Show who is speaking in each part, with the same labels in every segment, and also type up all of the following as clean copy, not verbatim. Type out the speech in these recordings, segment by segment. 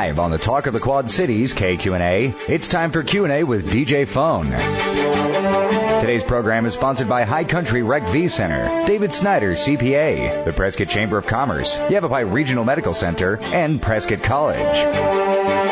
Speaker 1: Live on the Talk of the Quad Cities, KQNA, it's time for Q&A with DJ Phone. Today's program is sponsored by High Country Rec V Center, David Snyder, CPA, the Prescott Chamber of Commerce, Yavapai Regional Medical Center, and Prescott College.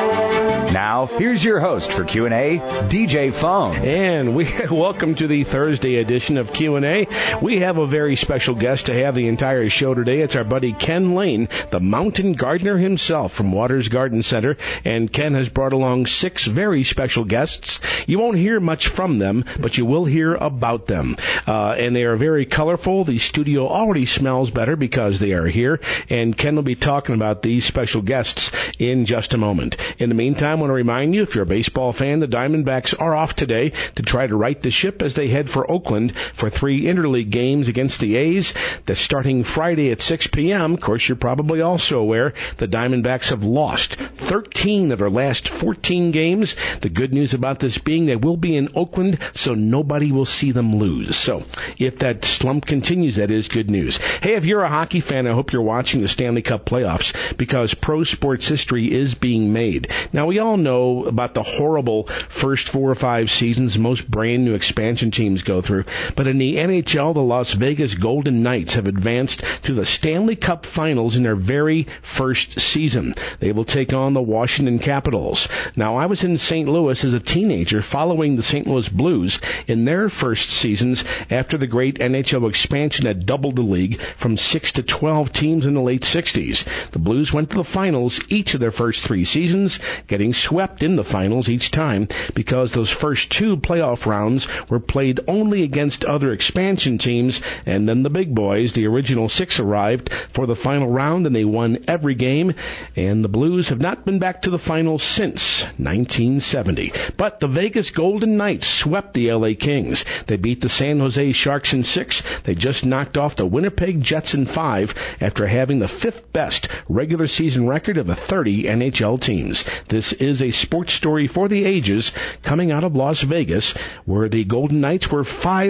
Speaker 1: Now, here's your host for Q&A, DJ Phone.
Speaker 2: And welcome to the Thursday edition of Q&A. We have a very special guest to have the entire show today. It's our buddy Ken Lane, the mountain gardener himself from Waters Garden Center. And Ken has brought along 6 very special guests. You won't hear much from them, but you will hear about them. And they are very colorful. The studio already smells better because they are here. And Ken will be talking about these special guests in just a moment. In the meantime, I want to remind you, if you're a baseball fan, the Diamondbacks are off today to try to right the ship as they head for Oakland for 3 interleague games against the A's. That's starting Friday at 6 p.m. Of course, you're probably also aware the Diamondbacks have lost 13 of their last 14 games. The good news about this being they will be in Oakland, so nobody will see them lose. So if that slump continues, that is good news. Hey, if you're a hockey fan, I hope you're watching the Stanley Cup playoffs because pro sports history is being made. Now, we all know about the horrible first 4 or 5 seasons most brand new expansion teams go through. But in the NHL, the Las Vegas Golden Knights have advanced to the Stanley Cup Finals in their very first season. They will take on the Washington Capitals. Now, I was in St. Louis as a teenager following the St. Louis Blues in their first seasons after the great NHL expansion had doubled the league from 6 to 12 teams in the late 60s. The Blues went to the finals each of their first 3 seasons, getting swept in the finals each time because those first 2 playoff rounds were played only against other expansion teams, and then the big boys, the original 6, arrived for the final round and they won every game, and the Blues have not been back to the finals since 1970. But the Vegas Golden Knights swept the LA Kings. They beat the San Jose Sharks in 6. They just knocked off the Winnipeg Jets in 5 after having the 5th best regular season record of the 30 NHL teams. This is a sports story for the ages coming out of Las Vegas, where the Golden Knights were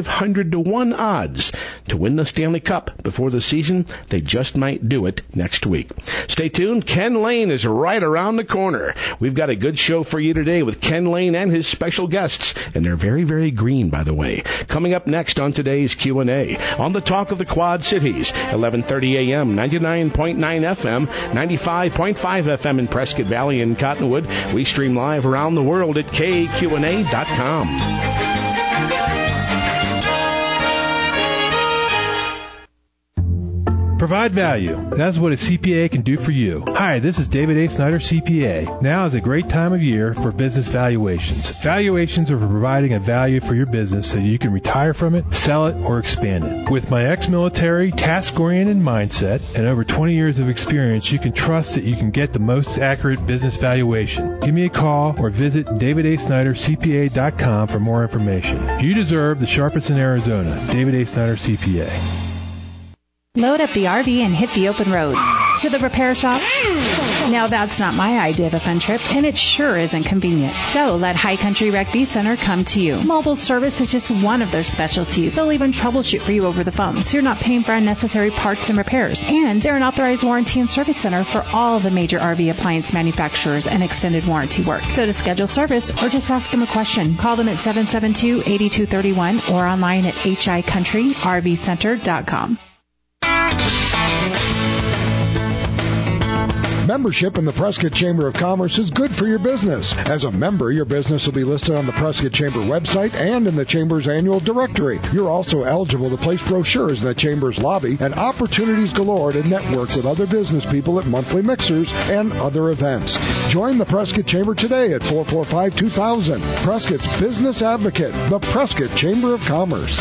Speaker 2: 500-1 odds to win the Stanley Cup before the season. They just might do it next week. Stay tuned. Ken Lane is right around the corner. We've got a good show for you today with Ken Lane and his special guests, and they're very, very green, by the way. Coming up next on today's Q&A, on the Talk of the Quad Cities, 11:30 a.m., 99.9 FM, 95.5 FM in Prescott Valley and Cottonwood. We stream live around the world at KQNA.com.
Speaker 3: Provide value. That's what a CPA can do for you. Hi, this is David A. Snyder, CPA. Now is a great time of year for business valuations. Valuations are for providing a value for your business so you can retire from it, sell it, or expand it. With my ex-military, task-oriented mindset and over 20 years of experience, you can trust that you can get the most accurate business valuation. Give me a call or visit davidasnydercpa.com for more information. You deserve the sharpest in Arizona. David A. Snyder, CPA.
Speaker 4: Load up the RV and hit the open road. To the repair shop? Now that's not my idea of a fun trip, and it sure isn't convenient. So let High Country Rec V Center come to you. Mobile service is just one of their specialties. They'll even troubleshoot for you over the phone, so you're not paying for unnecessary parts and repairs. And they're an authorized warranty and service center for all the major RV appliance manufacturers and extended warranty work. So to schedule service or just ask them a question, call them at 772-8231 or online at hicountryrvcenter.com.
Speaker 5: Membership in the Prescott Chamber of Commerce is good for your business. As a member, your business will be listed on the Prescott Chamber website and in the Chamber's annual directory. You're also eligible to place brochures in the Chamber's lobby and opportunities galore to network with other business people at monthly mixers and other events. Join the Prescott Chamber today at 445-2000. Prescott's Business Advocate, the Prescott Chamber of Commerce.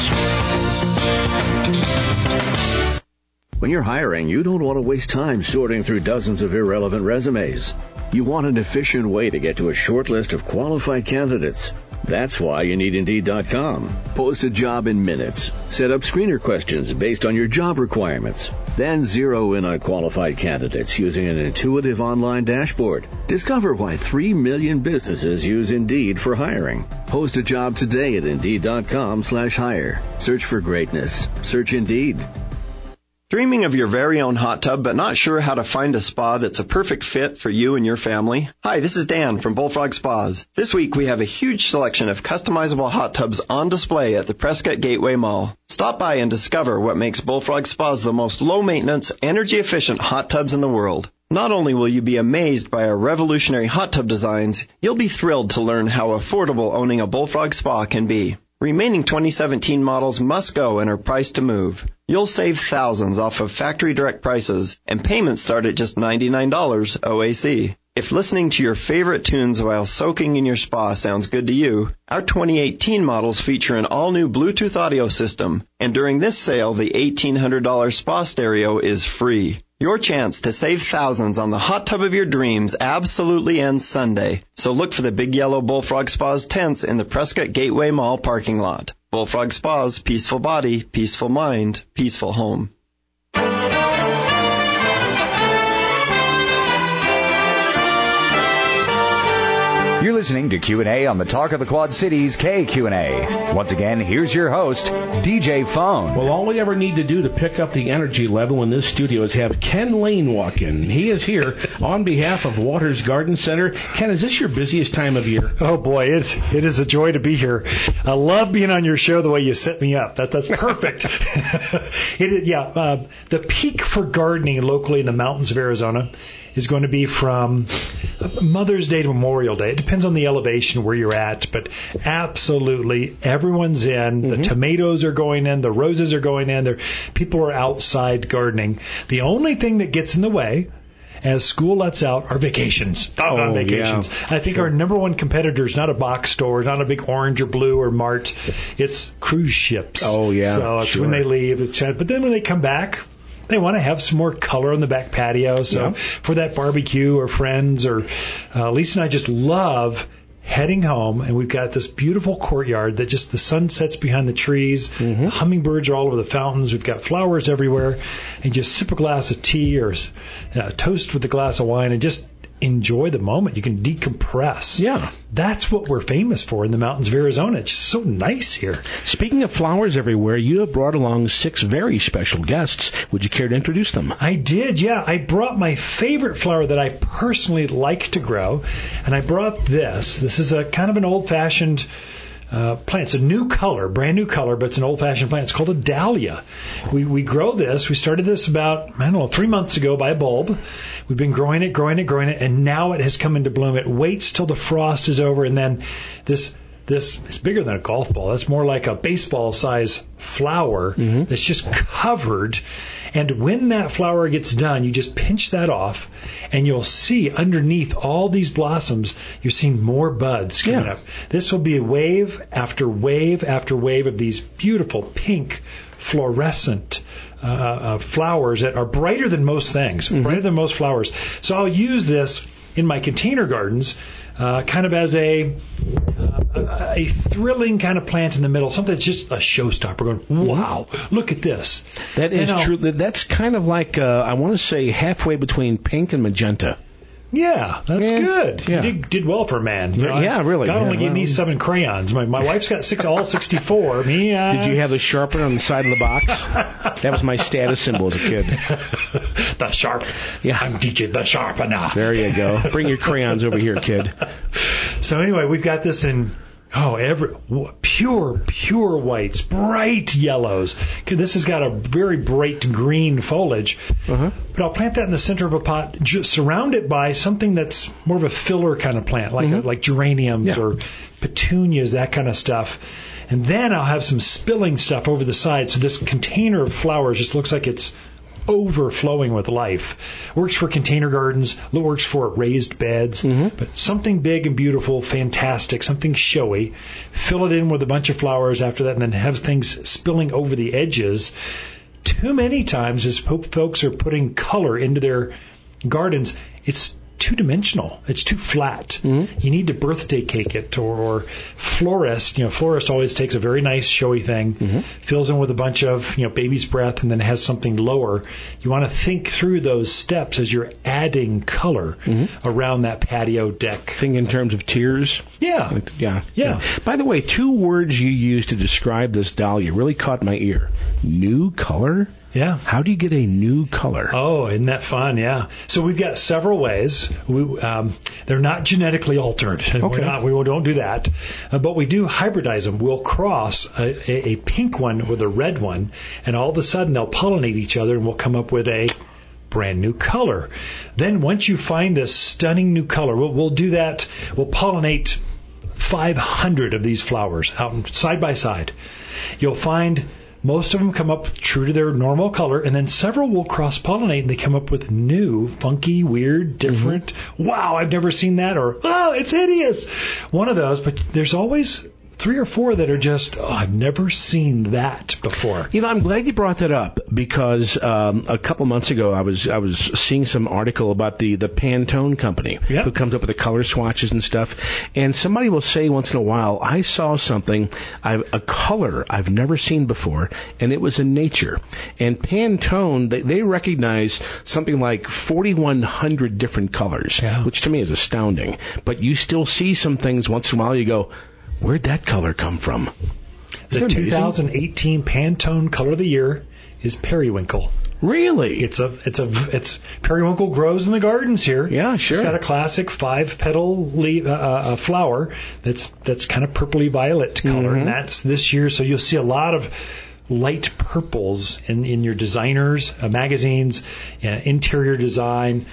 Speaker 6: When you're hiring, you don't want to waste time sorting through dozens of irrelevant resumes. You want an efficient way to get to a short list of qualified candidates. That's why you need Indeed.com. Post a job in minutes. Set up screener questions based on your job requirements. Then zero in on qualified candidates using an intuitive online dashboard. Discover why 3 million businesses use Indeed for hiring. Post a job today at Indeed.com/hire. Search for greatness. Search Indeed.
Speaker 7: Dreaming of your very own hot tub but not sure how to find a spa that's a perfect fit for you and your family? Hi, this is Dan from Bullfrog Spas. This week we have a huge selection of customizable hot tubs on display at the Prescott Gateway Mall. Stop by and discover what makes Bullfrog Spas the most low-maintenance, energy-efficient hot tubs in the world. Not only will you be amazed by our revolutionary hot tub designs, you'll be thrilled to learn how affordable owning a Bullfrog Spa can be. Remaining 2017 models must go and are priced to move. You'll save thousands off of factory direct prices, and payments start at just $99 OAC. If listening to your favorite tunes while soaking in your spa sounds good to you, our 2018 models feature an all-new Bluetooth audio system, and during this sale, the $1,800 spa stereo is free. Your chance to save thousands on the hot tub of your dreams absolutely ends Sunday. So look for the big yellow Bullfrog Spas tents in the Prescott Gateway Mall parking lot. Bullfrog Spas, peaceful body, peaceful mind, peaceful home.
Speaker 1: You're listening to Q&A on the Talk of the Quad Cities KQNA. Once again, here's your host, DJ Phone.
Speaker 2: Well, all we ever need to do to pick up the energy level in this studio is have Ken Lane walk in. He is here on behalf of Waters Garden Center. Ken, is this your busiest time of year?
Speaker 8: Oh, boy, it is a joy to be here. I love being on your show the way you set me up. That's perfect. The peak for gardening locally in the mountains of Arizona is going to be from Mother's Day to Memorial Day. It depends on the elevation where you're at, but absolutely everyone's in. Mm-hmm. The tomatoes are going in. The roses are going in. People are outside gardening. The only thing that gets in the way as school lets out are vacations. Vacations. Yeah, I think our number one competitor is not a box store, not a big Orange or Blue or Mart. It's cruise ships.
Speaker 2: Oh, yeah.
Speaker 8: So it's when they leave. But then when they come back, they want to have some more color on the back patio. So for that barbecue or friends or Lisa and I just love heading home, and we've got this beautiful courtyard that just the sun sets behind the trees. Mm-hmm. Hummingbirds are all over the fountains. We've got flowers everywhere, and just sip a glass of tea or toast with a glass of wine and just enjoy the moment. You can decompress.
Speaker 2: Yeah.
Speaker 8: That's what we're famous for in the mountains of Arizona. It's just so nice here.
Speaker 2: Speaking of flowers everywhere, you have brought along 6 very special guests. Would you care to introduce them?
Speaker 8: I did, yeah. I brought my favorite flower that I personally like to grow, and I brought this. This is a kind of an old-fashioned plant. It's a new color, brand new color, but it's an old-fashioned plant. It's called a dahlia. We grow this. We started this about, 3 months ago by a bulb. We've been growing it, and now it has come into bloom. It waits till the frost is over, and then this is bigger than a golf ball. That's more like a baseball-size flower that's just covered. And when that flower gets done, you just pinch that off, and you'll see underneath all these blossoms, you're seeing more buds coming up. This will be wave after wave after wave of these beautiful pink fluorescent flowers that are brighter than most things, brighter than most flowers. So I'll use this in my container gardens kind of as a thrilling kind of plant in the middle, something that's just a showstopper. Going, wow, look at this.
Speaker 2: That is true. That's kind of like, I want to say, halfway between pink and magenta.
Speaker 8: Yeah, that's good. Yeah. You did well for a man.
Speaker 2: Really.
Speaker 8: God only gave me 7 crayons. My wife's got all 64. Me,
Speaker 2: Did you have the sharpener on the side of the box? That was my status symbol as a kid.
Speaker 8: The sharp. Yeah. I'm teaching the sharpener.
Speaker 2: There you go. Bring your crayons over here, kid.
Speaker 8: So anyway, we've got this in pure whites, bright yellows. This has got a very bright green foliage. But I'll plant that in the center of a pot, surround it by something that's more of a filler kind of plant, like geraniums or petunias, that kind of stuff. And then I'll have some spilling stuff over the side, so this container of flowers just looks like it's overflowing with life. Works for container gardens, works for raised beds, but something big and beautiful, fantastic, something showy. Fill it in with a bunch of flowers after that, and then have things spilling over the edges. Too many times as folks are putting color into their gardens, it's two-dimensional. It's too flat. You need to birthday cake it or florist. Florist always takes a very nice showy thing, fills in with a bunch of baby's breath, and then has something lower. You want to think through those steps as you're adding color around that patio deck.
Speaker 2: Think in terms of tiers.
Speaker 8: Yeah.
Speaker 2: By the way, 2 words you used to describe this dahlia really caught my ear. New color
Speaker 8: Yeah.
Speaker 2: How do you get a new color?
Speaker 8: Oh, isn't that fun? Yeah. So we've got several ways. They're not genetically altered.
Speaker 2: Okay.
Speaker 8: We don't do that. But we do hybridize them. We'll cross a pink one with a red one, and all of a sudden they'll pollinate each other, and we'll come up with a brand new color. Then once you find this stunning new color, we'll do that. We'll pollinate 500 of these flowers out side by side. You'll find most of them come up true to their normal color, and then several will cross-pollinate, and they come up with new, funky, weird, different, wow, I've never seen that, or, oh, it's hideous. One of those, but there's always 3 or 4 that are just, oh, I've never seen that before.
Speaker 2: You know, I'm glad you brought that up because a couple months ago I was seeing some article about the Pantone company who comes up with the color swatches and stuff. And somebody will say once in a while, I saw something, a color I've never seen before, and it was in nature. And Pantone, they recognize something like 4,100 different colors, which to me is astounding. But you still see some things once in a while you go, where'd that color come from?
Speaker 8: The 2018 Pantone Color of the Year is periwinkle.
Speaker 2: Really?
Speaker 8: It's periwinkle grows in the gardens here.
Speaker 2: Yeah, sure.
Speaker 8: It's got a classic 5-petal flower that's kind of purpley violet color, and that's this year. So you'll see a lot of light purples in your designers, magazines, interior design,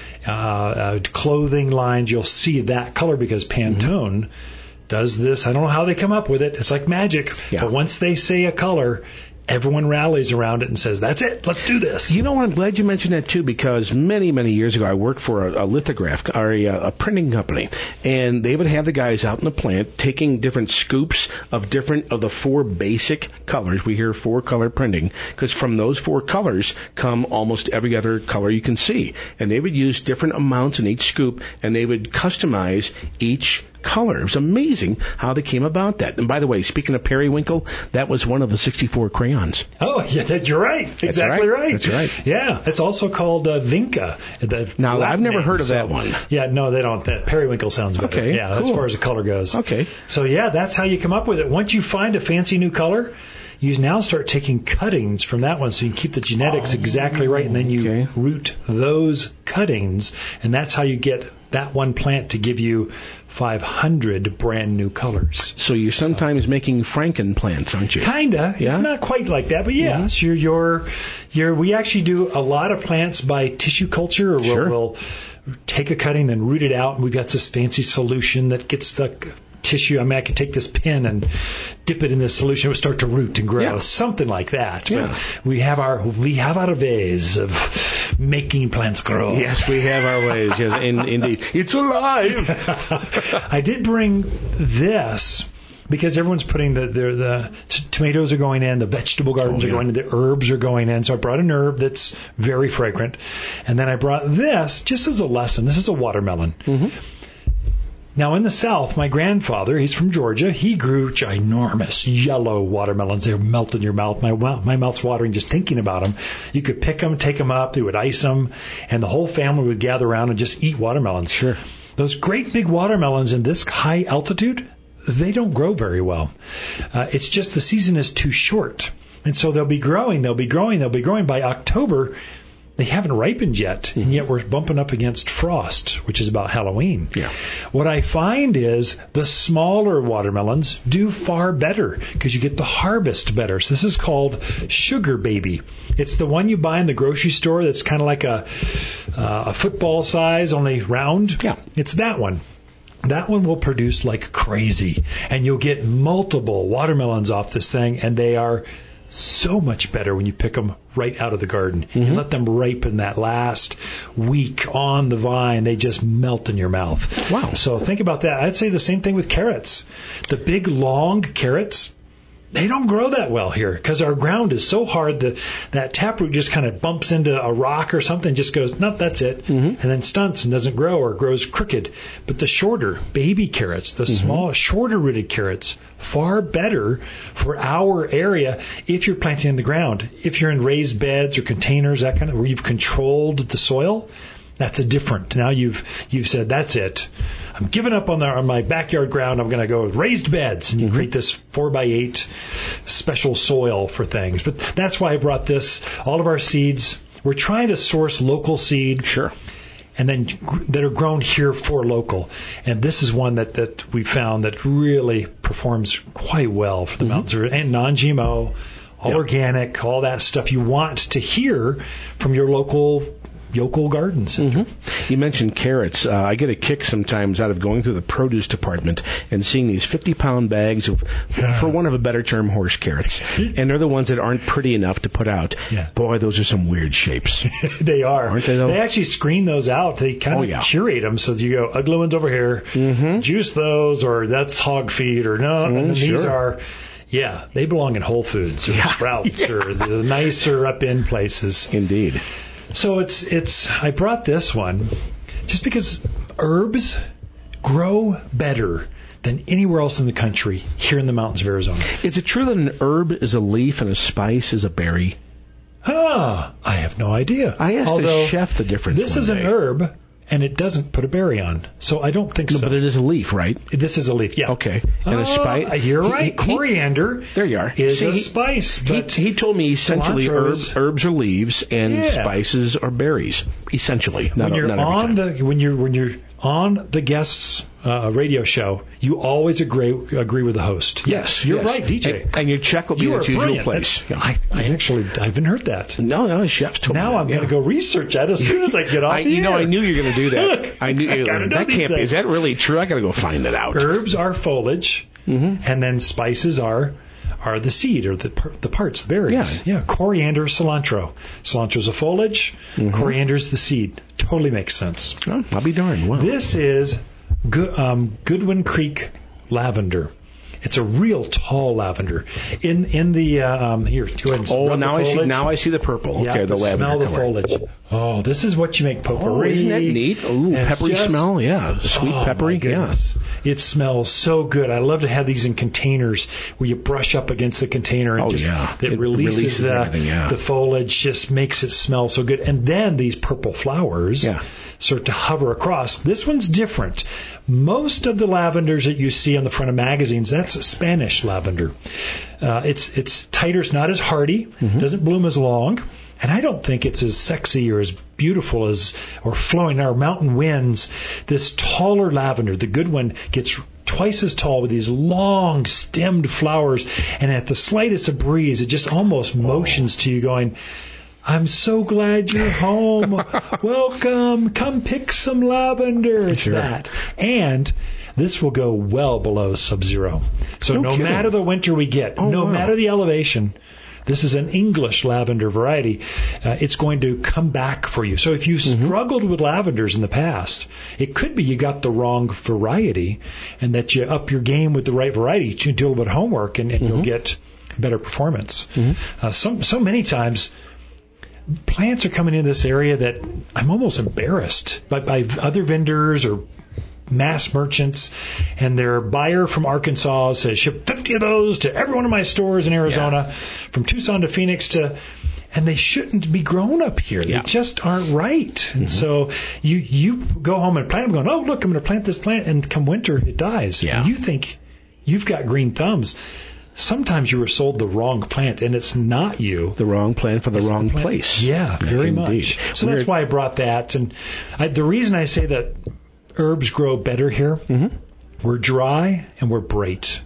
Speaker 8: clothing lines. You'll see that color because Pantone does this. I don't know how they come up with it. It's like magic. Yeah. But once they say a color, everyone rallies around it and says, that's it, let's do this.
Speaker 2: You know what? I'm glad you mentioned that, too, because many, many years ago, I worked for a lithograph, or a printing company, and they would have the guys out in the plant taking different scoops of the 4 basic colors. We hear 4-color printing, because from those 4 colors come almost every other color you can see. And they would use different amounts in each scoop, and they would customize each color. It was amazing how they came about that. And by the way, speaking of periwinkle, that was one of the 64 crayons.
Speaker 8: Oh, yeah, you're right. Exactly right.
Speaker 2: That's right.
Speaker 8: Yeah, it's also called Vinca.
Speaker 2: Now, I've never heard of that one.
Speaker 8: Yeah, no, they don't. Periwinkle sounds better.
Speaker 2: Okay,
Speaker 8: yeah, cool. As far as the color goes.
Speaker 2: Okay.
Speaker 8: So, yeah, that's how you come up with it. Once you find a fancy new color, you now start taking cuttings from that one so you can keep the genetics exactly right, and then you root those cuttings, and that's how you get that one plant to give you 500 brand new colors.
Speaker 2: So you're sometimes making Franken plants, aren't you?
Speaker 8: Kinda. Yeah? It's not quite like that, but yeah. Mm-hmm. We actually do a lot of plants by tissue culture, or we'll take a cutting, then root it out, and we've got this fancy solution that gets the tissue. I mean, I could take this pin and dip it in this solution. It would start to root and grow, something like that. Yeah. But we have our ways of making plants grow.
Speaker 2: Yes, we have our ways. Yes, indeed, it's alive.
Speaker 8: I did bring this because everyone's putting the tomatoes are going in, the vegetable gardens are going in, the herbs are going in. So I brought an herb that's very fragrant, and then I brought this just as a lesson. This is a watermelon. Mm-hmm. Now, in the South, my grandfather, he's from Georgia, he grew ginormous yellow watermelons. They melt in your mouth. My mouth's watering just thinking about them. You could pick them, take them up, they would ice them, and the whole family would gather around and just eat watermelons.
Speaker 2: Sure.
Speaker 8: Those great big watermelons in this high altitude, they don't grow very well. It's just the season is too short. And so they'll be growing. By October, they haven't ripened yet, and yet we're bumping up against frost, which is about Halloween.
Speaker 2: Yeah.
Speaker 8: What I find is the smaller watermelons do far better because you get the harvest better. So this is called Sugar Baby. It's the one you buy in the grocery store that's kind of like a football size, only round.
Speaker 2: Yeah.
Speaker 8: It's that one. That one will produce like crazy, and you'll get multiple watermelons off this thing, and they are so much better when you pick them right out of the garden. Mm-hmm. You let them ripen that last week on the vine. They just melt in your mouth.
Speaker 2: Wow.
Speaker 8: So think about that. I'd say the same thing with carrots. The big, long carrots, they don't grow that well here because our ground is so hard that taproot just kind of bumps into a rock or something, just goes, nope, that's it, and then stunts and doesn't grow or grows crooked. But the shorter baby carrots, the small, shorter rooted carrots, far better for our area if you're planting in the ground. If you're in raised beds or containers, that kind of where you've controlled the soil, That's a different. Now you've said, that's it. I'm giving up on my backyard ground. I'm going to go with raised beds. And you create this 4x8 special soil for things. But that's why I brought this. All of our seeds, we're trying to source local seed.
Speaker 2: Sure.
Speaker 8: And then that are grown here for local. And this is one that we found that really performs quite well for the mountains. And non-GMO, all organic, all that stuff you want to hear from your local garden center.
Speaker 2: You mentioned carrots. I get a kick sometimes out of going through the produce department and seeing these 50-pound bags of, for want of a better term, horse carrots. And they're the ones that aren't pretty enough to put out. Yeah. Boy, those are some weird shapes.
Speaker 8: They are.
Speaker 2: Aren't they, though?
Speaker 8: They actually screen those out. They kind of curate them so that you go, ugly ones over here, juice those, or that's hog feed, or no. And then these are... Yeah, they belong in Whole Foods or Sprouts or the nicer up-in places.
Speaker 2: Indeed.
Speaker 8: So I brought this one just because herbs grow better than anywhere else in the country here in the mountains of Arizona.
Speaker 2: Is it true that an herb is a leaf and a spice is a berry?
Speaker 8: I have no idea.
Speaker 2: I asked the chef the difference.
Speaker 8: This is an herb, and it doesn't put a berry on. So I don't think so.
Speaker 2: But it is a leaf, right?
Speaker 8: This is a leaf, yeah.
Speaker 2: Okay. And a spice?
Speaker 8: You're right. Coriander
Speaker 2: there you are.
Speaker 8: Is a spice. But
Speaker 2: he told me essentially herbs are leaves and spices are berries. Essentially.
Speaker 8: When you're on the guest's radio show, you always agree with the host.
Speaker 2: Yes,
Speaker 8: you're right, DJ.
Speaker 2: And your check will be at its usual place.
Speaker 8: I haven't heard that.
Speaker 2: No, chefs told me.
Speaker 8: Now I'm going to go research that as soon as I get off the air.
Speaker 2: I knew you were going to do that.
Speaker 8: Look,
Speaker 2: I knew that can't be. Is that really true? I got to go find it out.
Speaker 8: Herbs are foliage, and then spices are the seed or the parts, the berries. Yeah. Coriander, cilantro. Cilantro's a foliage. Coriander's the seed. Totally makes sense.
Speaker 2: Oh, I'll be darned. Wow.
Speaker 8: This is Goodwin Creek lavender. It's a real tall lavender. In the here, go ahead and
Speaker 2: now I see the purple.
Speaker 8: Yeah,
Speaker 2: okay, the lavender.
Speaker 8: Smell the
Speaker 2: color.
Speaker 8: foliage. Oh, this is what you make potpourri.
Speaker 2: Isn't that neat? Ooh, peppery smell. Yeah, sweet peppery. Yeah.
Speaker 8: It smells so good. I love to have these in containers where you brush up against the container and it releases the foliage, just makes it smell so good. And then these purple flowers start to hover across. This one's different. Most of the lavenders that you see on the front of magazines, that's Spanish lavender. It's tighter, it's not as hardy, doesn't bloom as long, and I don't think it's as sexy or as beautiful as or flowing our mountain winds. This taller lavender, the Goodwin, gets twice as tall with these long stemmed flowers, and at the slightest of breeze, it just almost motions to you going, I'm so glad you're home. Welcome. Come pick some lavender. It's that. And this will go well below sub-zero. So no matter the winter we get, matter the elevation, this is an English lavender variety. It's going to come back for you. So if you struggled with lavenders in the past, it could be you got the wrong variety and that you up your game with the right variety. You do a little bit of homework and you'll get better performance. So many times, plants are coming in this area that I'm almost embarrassed by other vendors or mass merchants, and their buyer from Arkansas says, ship 50 of those to every one of my stores in Arizona, from Tucson to Phoenix and they shouldn't be grown up here. They just aren't right. And so you go home and plant them going, oh, look, I'm going to plant this plant, and come winter, it dies. And you think you've got green thumbs. Sometimes you were sold the wrong plant, and it's not you.
Speaker 2: The wrong plant for the wrong place.
Speaker 8: Yeah, very much. So that's why I brought that. And the reason I say that herbs grow better here, we're dry and we're bright.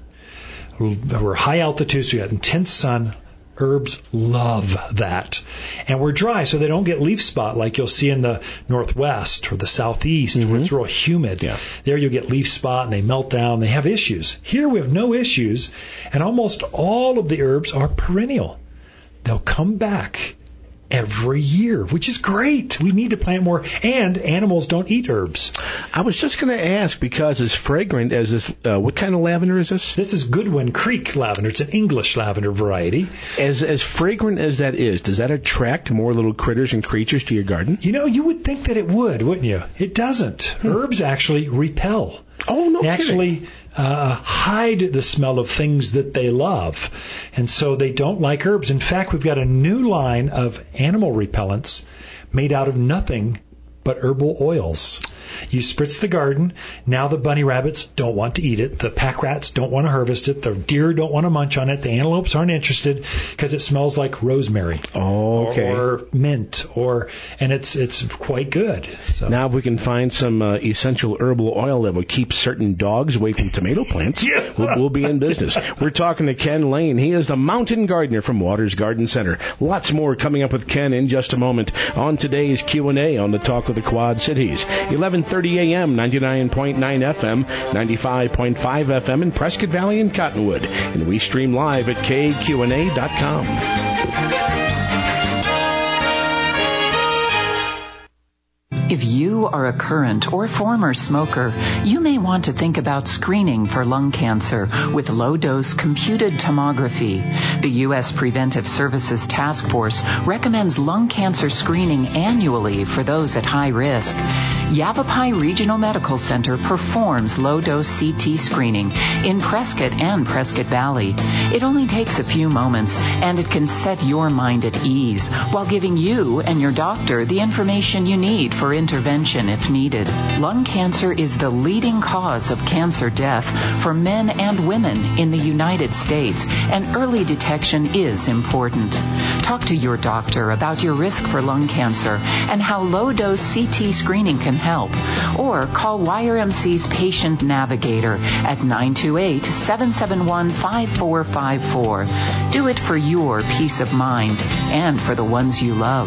Speaker 8: We're high altitude, so we got intense sun. Herbs love that. And we're dry, so they don't get leaf spot like you'll see in the northwest or the southeast where it's real humid. There you'll get leaf spot and they melt down. They have issues. Here we have no issues, and almost all of the herbs are perennial. They'll come back every year, which is great. We need to plant more, and animals don't eat herbs.
Speaker 2: I was just going to ask, because as fragrant as this, what kind of lavender is this?
Speaker 8: This is Goodwin Creek lavender. It's an English lavender variety.
Speaker 2: As fragrant as that is, does that attract more little critters and creatures to your garden?
Speaker 8: You would think that it would, wouldn't you? It doesn't. Herbs actually repel.
Speaker 2: Oh, no
Speaker 8: They
Speaker 2: kidding.
Speaker 8: actually hide the smell of things that they love. And so they don't like herbs. In fact, we've got a new line of animal repellents made out of nothing but herbal oils. You spritz the garden. Now the bunny rabbits don't want to eat it. The pack rats don't want to harvest it. The deer don't want to munch on it. The antelopes aren't interested because it smells like rosemary or mint, and it's quite good. So.
Speaker 2: Now, if we can find some essential herbal oil that would keep certain dogs away from tomato plants, we'll be in business. We're talking to Ken Lane. He is the mountain gardener from Waters Garden Center. Lots more coming up with Ken in just a moment on today's Q&A on the Talk of the Quad Cities. 11:30 a.m., 99.9 FM, 95.5 FM in Prescott Valley and Cottonwood. And we stream live at kqna.com.
Speaker 9: If you are a current or former smoker, you may want to think about screening for lung cancer with low-dose computed tomography. The U.S. Preventive Services Task Force recommends lung cancer screening annually for those at high risk. Yavapai Regional Medical Center performs low-dose CT screening in Prescott and Prescott Valley. It only takes a few moments, and it can set your mind at ease while giving you and your doctor the information you need for intervention if needed. Lung cancer is the leading cause of cancer death for men and women in the United States, and early detection is important. Talk to your doctor about your risk for lung cancer and how low-dose CT screening can help, or call YRMC's Patient Navigator at 928-771-5454. Do it for your peace of mind and for the ones you love.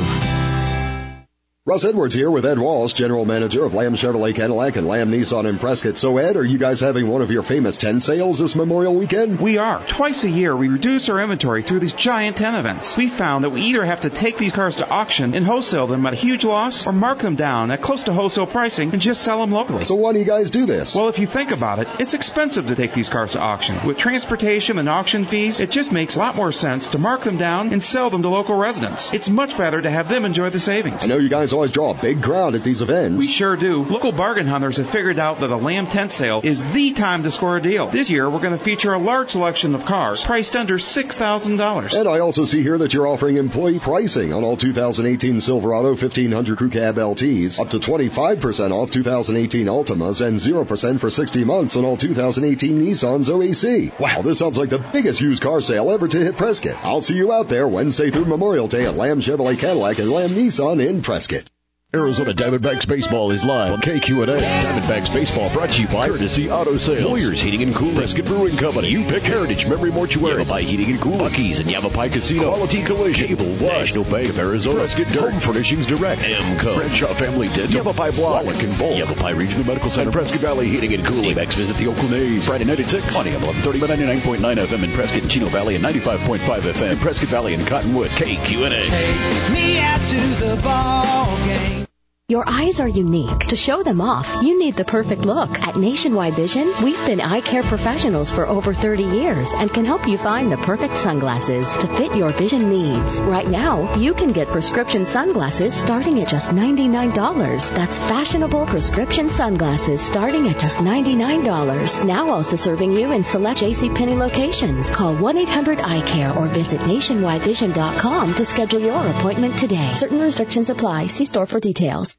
Speaker 10: Russ Edwards here with Ed Walsh, General Manager of Lamb Chevrolet Cadillac and Lamb Nissan in Prescott. So, Ed, are you guys having one of your famous 10 sales this Memorial Weekend?
Speaker 11: We are. Twice a year, we reduce our inventory through these giant 10 events. We found that we either have to take these cars to auction and wholesale them at a huge loss, or mark them down at close to wholesale pricing and just sell them locally.
Speaker 10: So why do you guys do this?
Speaker 11: Well, if you think about it, it's expensive to take these cars to auction. With transportation and auction fees, it just makes a lot more sense to mark them down and sell them to local residents. It's much better to have them enjoy the savings.
Speaker 10: I know you guys always draw a big crowd at these events.
Speaker 11: We sure do. Local bargain hunters have figured out that a Lamb tent sale is the time to score a deal. This year, we're going to feature a large selection of cars priced under $6,000.
Speaker 10: And I also see here that you're offering employee pricing on all 2018 Silverado 1500 Crew Cab LTs, up to 25% off 2018 Altimas, and 0% for 60 months on all 2018 Nissans OAC. Wow, this sounds like the biggest used car sale ever to hit Prescott. I'll see you out there Wednesday through Memorial Day at Lamb Chevrolet Cadillac and Lamb Nissan in Prescott.
Speaker 12: Arizona Diamondbacks Baseball is live on KQNA. Diamondbacks Baseball brought to you by Courtesy Auto Sales, Lawyers Heating and Cooling, Prescott Brewing Company, You Pick Heritage Memory Mortuary, Yavapai Heating and Cooling, Buc-ee's and Yavapai Casino, Quality Collision, Cable One, National Bank of Arizona, Prescott Dirt, Home Furnishings Direct, AMCO, Bradshaw Family Dental, Yavapai Block, Wallach and Bolt, Yavapai Regional Medical Center, and Prescott Valley Heating and Cooling. Next visit the Oakland A's Friday night at 6 on AM 1130 99.9 FM in Prescott and Chino Valley and 95.5 FM in Prescott Valley and Cottonwood. KQNA.
Speaker 13: Take me out to the ball game.
Speaker 14: Your eyes are unique. To show them off, you need the perfect look. At Nationwide Vision, we've been eye care professionals for over 30 years and can help you find the perfect sunglasses to fit your vision needs. Right now, you can get prescription sunglasses starting at just $99. That's fashionable prescription sunglasses starting at just $99. Now also serving you in select JCPenney locations. Call 1-800-EYE-CARE or visit nationwidevision.com to schedule your appointment today. Certain restrictions apply. See store for details.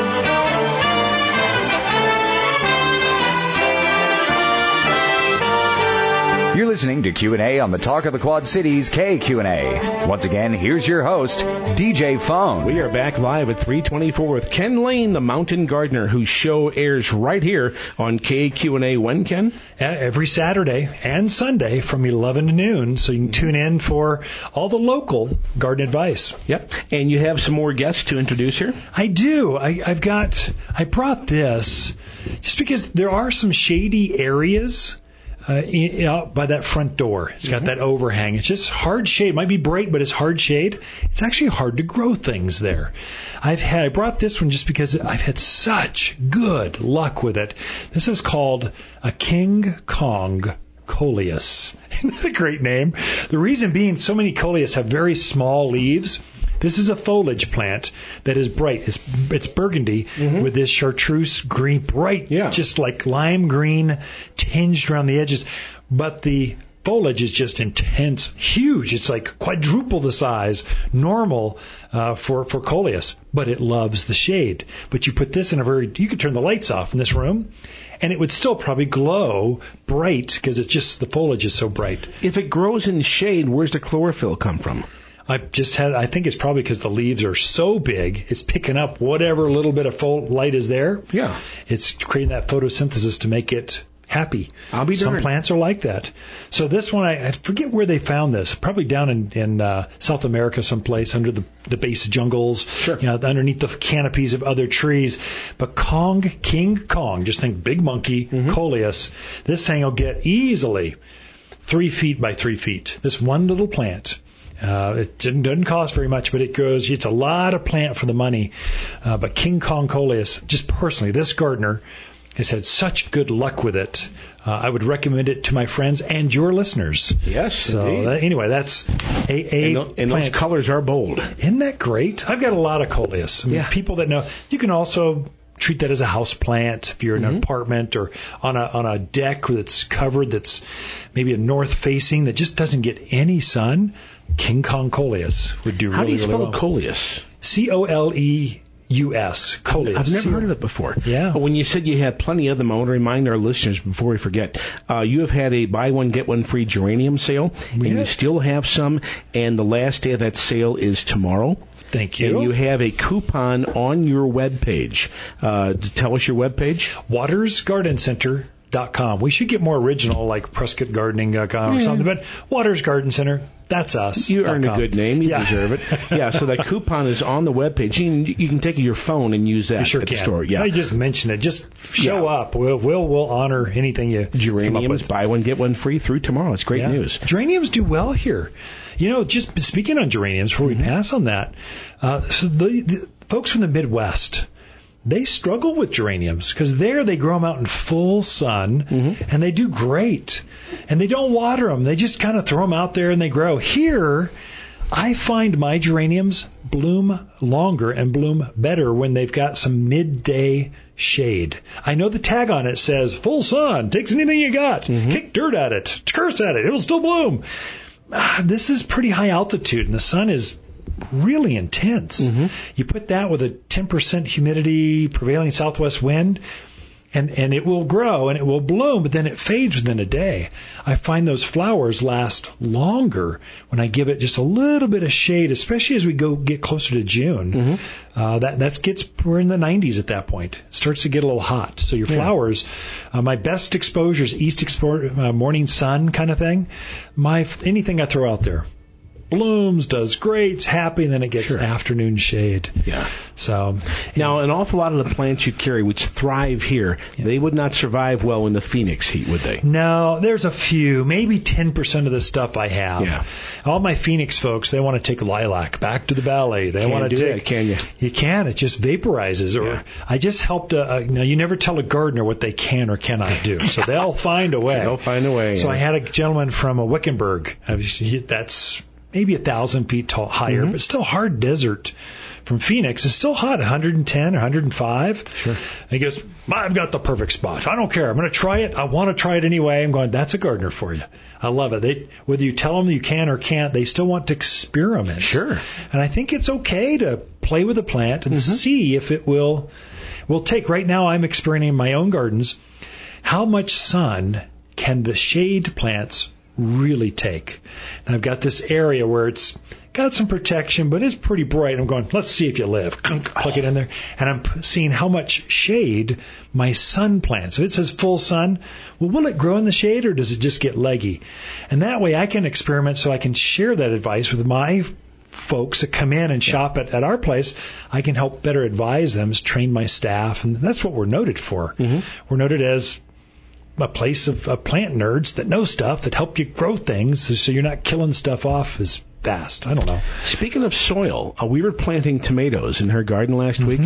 Speaker 1: You're listening to Q&A on the Talk of the Quad Cities, KQNA. Once again, here's your host, DJ Phone.
Speaker 2: We are back live at 324 with Ken Lane, the mountain gardener, whose show airs right here on KQNA. When, Ken?
Speaker 8: Every Saturday and Sunday from 11 to noon, so you can tune in for all the local garden advice.
Speaker 2: Yep. And you have some more guests to introduce here?
Speaker 8: I do. I brought this just because there are some shady areas out by that front door. It's got that overhang. It's just hard shade. It might be bright, but it's hard shade. It's actually hard to grow things there. I brought this one just because I've had such good luck with it. This is called a King Kong Coleus. Isn't that a great name? The reason being, so many coleus have very small leaves. This is a foliage plant that is bright. It's burgundy with this chartreuse green, bright, just like lime green, tinged around the edges. But the foliage is just intense, huge. It's like quadruple the size normal for coleus, but it loves the shade. But you put this in you could turn the lights off in this room, and it would still probably glow bright because it's just the foliage is so bright.
Speaker 2: If it grows in shade, where's the chlorophyll come from?
Speaker 8: I think it's probably because the leaves are so big, it's picking up whatever little bit of light is there.
Speaker 2: Yeah.
Speaker 8: It's creating that photosynthesis to make it happy.
Speaker 2: I'll be darned.
Speaker 8: Some plants are like that. So this one, I forget where they found this. Probably down in South America someplace under the base of jungles.
Speaker 2: Sure.
Speaker 8: Underneath the canopies of other trees. But King Kong, just think big monkey, coleus. This thing will get easily 3 feet by 3 feet. This one little plant. It doesn't cost very much, but it grows. It's a lot of plant for the money. But King Kong coleus, just personally, this gardener has had such good luck with it. I would recommend it to my friends and your listeners.
Speaker 2: Yes,
Speaker 8: so
Speaker 2: indeed.
Speaker 8: That's a
Speaker 2: and those colors are bold.
Speaker 8: Isn't that great? I've got a lot of coleus. People that know. You can also treat that as a house plant if you're in an apartment or on a deck that's covered, that's maybe a north facing that just doesn't get any sun. King Kong coleus would do really well.
Speaker 2: How do you spell coleus?
Speaker 8: Coleus. Coleus.
Speaker 2: I've never heard of it before.
Speaker 8: Yeah.
Speaker 2: When you said you had plenty of them, I want to remind our listeners before we forget, you have had a buy one, get one free geranium sale, and you still have some, and the last day of that sale is tomorrow.
Speaker 8: Thank you.
Speaker 2: And you have a coupon on your webpage. Tell us your webpage.
Speaker 8: WatersGardenCenter.com. We should get more original, like PrescottGardening.com or something, but Waters Garden Center, that's us.
Speaker 2: You earned a good name. You deserve it. So that coupon is on the webpage. You can take your phone and use that
Speaker 8: at
Speaker 2: the store. Yeah.
Speaker 8: I just mentioned it. Just show up. We'll honor anything you
Speaker 2: Geraniums,
Speaker 8: come up with.
Speaker 2: Buy one, get one free through tomorrow. It's great news.
Speaker 8: Geraniums do well here. Just speaking on geraniums, before we pass on that, so the folks from the Midwest, they struggle with geraniums because there they grow them out in full sun and they do great. And they don't water them. They just kind of throw them out there and they grow. Here, I find my geraniums bloom longer and bloom better when they've got some midday shade. I know the tag on it says full sun, takes anything you got, kick dirt at it, curse at it, it'll still bloom. This is pretty high altitude and the sun is really intense. You put that with a 10% humidity, prevailing southwest wind, and it will grow and it will bloom, but then it fades within a day. I find those flowers last longer when I give it just a little bit of shade, especially as we get closer to June. We're in the 90s at that point. It starts to get a little hot. So your flowers, my best exposure is east morning sun kind of thing. Anything I throw out there blooms, does great, it's happy, and then it gets afternoon shade.
Speaker 2: Yeah.
Speaker 8: So
Speaker 2: now, an awful lot of the plants you carry, which thrive here, they would not survive well in the Phoenix heat, would they?
Speaker 8: No, there's a few, maybe 10% of the stuff I have.
Speaker 2: Yeah.
Speaker 8: All my Phoenix folks, they want to take lilac back to the valley. They want to
Speaker 2: do that, can you?
Speaker 8: You can. It just vaporizes. Or I just helped. You never tall a gardener what they can or cannot do. So they'll find a way.
Speaker 2: They'll find a way.
Speaker 8: So I had a gentleman from Wickenburg. That's maybe 1,000 feet tall, higher, but still hard desert from Phoenix. It's still hot, 110 or 105.
Speaker 2: Sure.
Speaker 8: And he goes, I've got the perfect spot. I don't care. I'm going to try it. I want to try it anyway. I'm going, that's a gardener for you. I love it. Whether you tell them you can or can't, they still want to experiment.
Speaker 2: Sure.
Speaker 8: And I think it's okay to play with the plant and see if it will take. Right now, I'm experimenting in my own gardens. How much sun can the shade plants really take? And I've got this area where it's got some protection, but it's pretty bright. I'm going, let's see if you live. Plug it in there. And I'm seeing how much shade my sun plant. So it says full sun. Well, will it grow in the shade or does it just get leggy? And that way I can experiment so I can share that advice with my folks that come in and shop at our place. I can help better advise them, train my staff. And that's what we're noted for. We're noted as a place of plant nerds that know stuff, that help you grow things so you're not killing stuff off as fast. I don't know.
Speaker 2: Speaking of soil, we were planting tomatoes in her garden last week.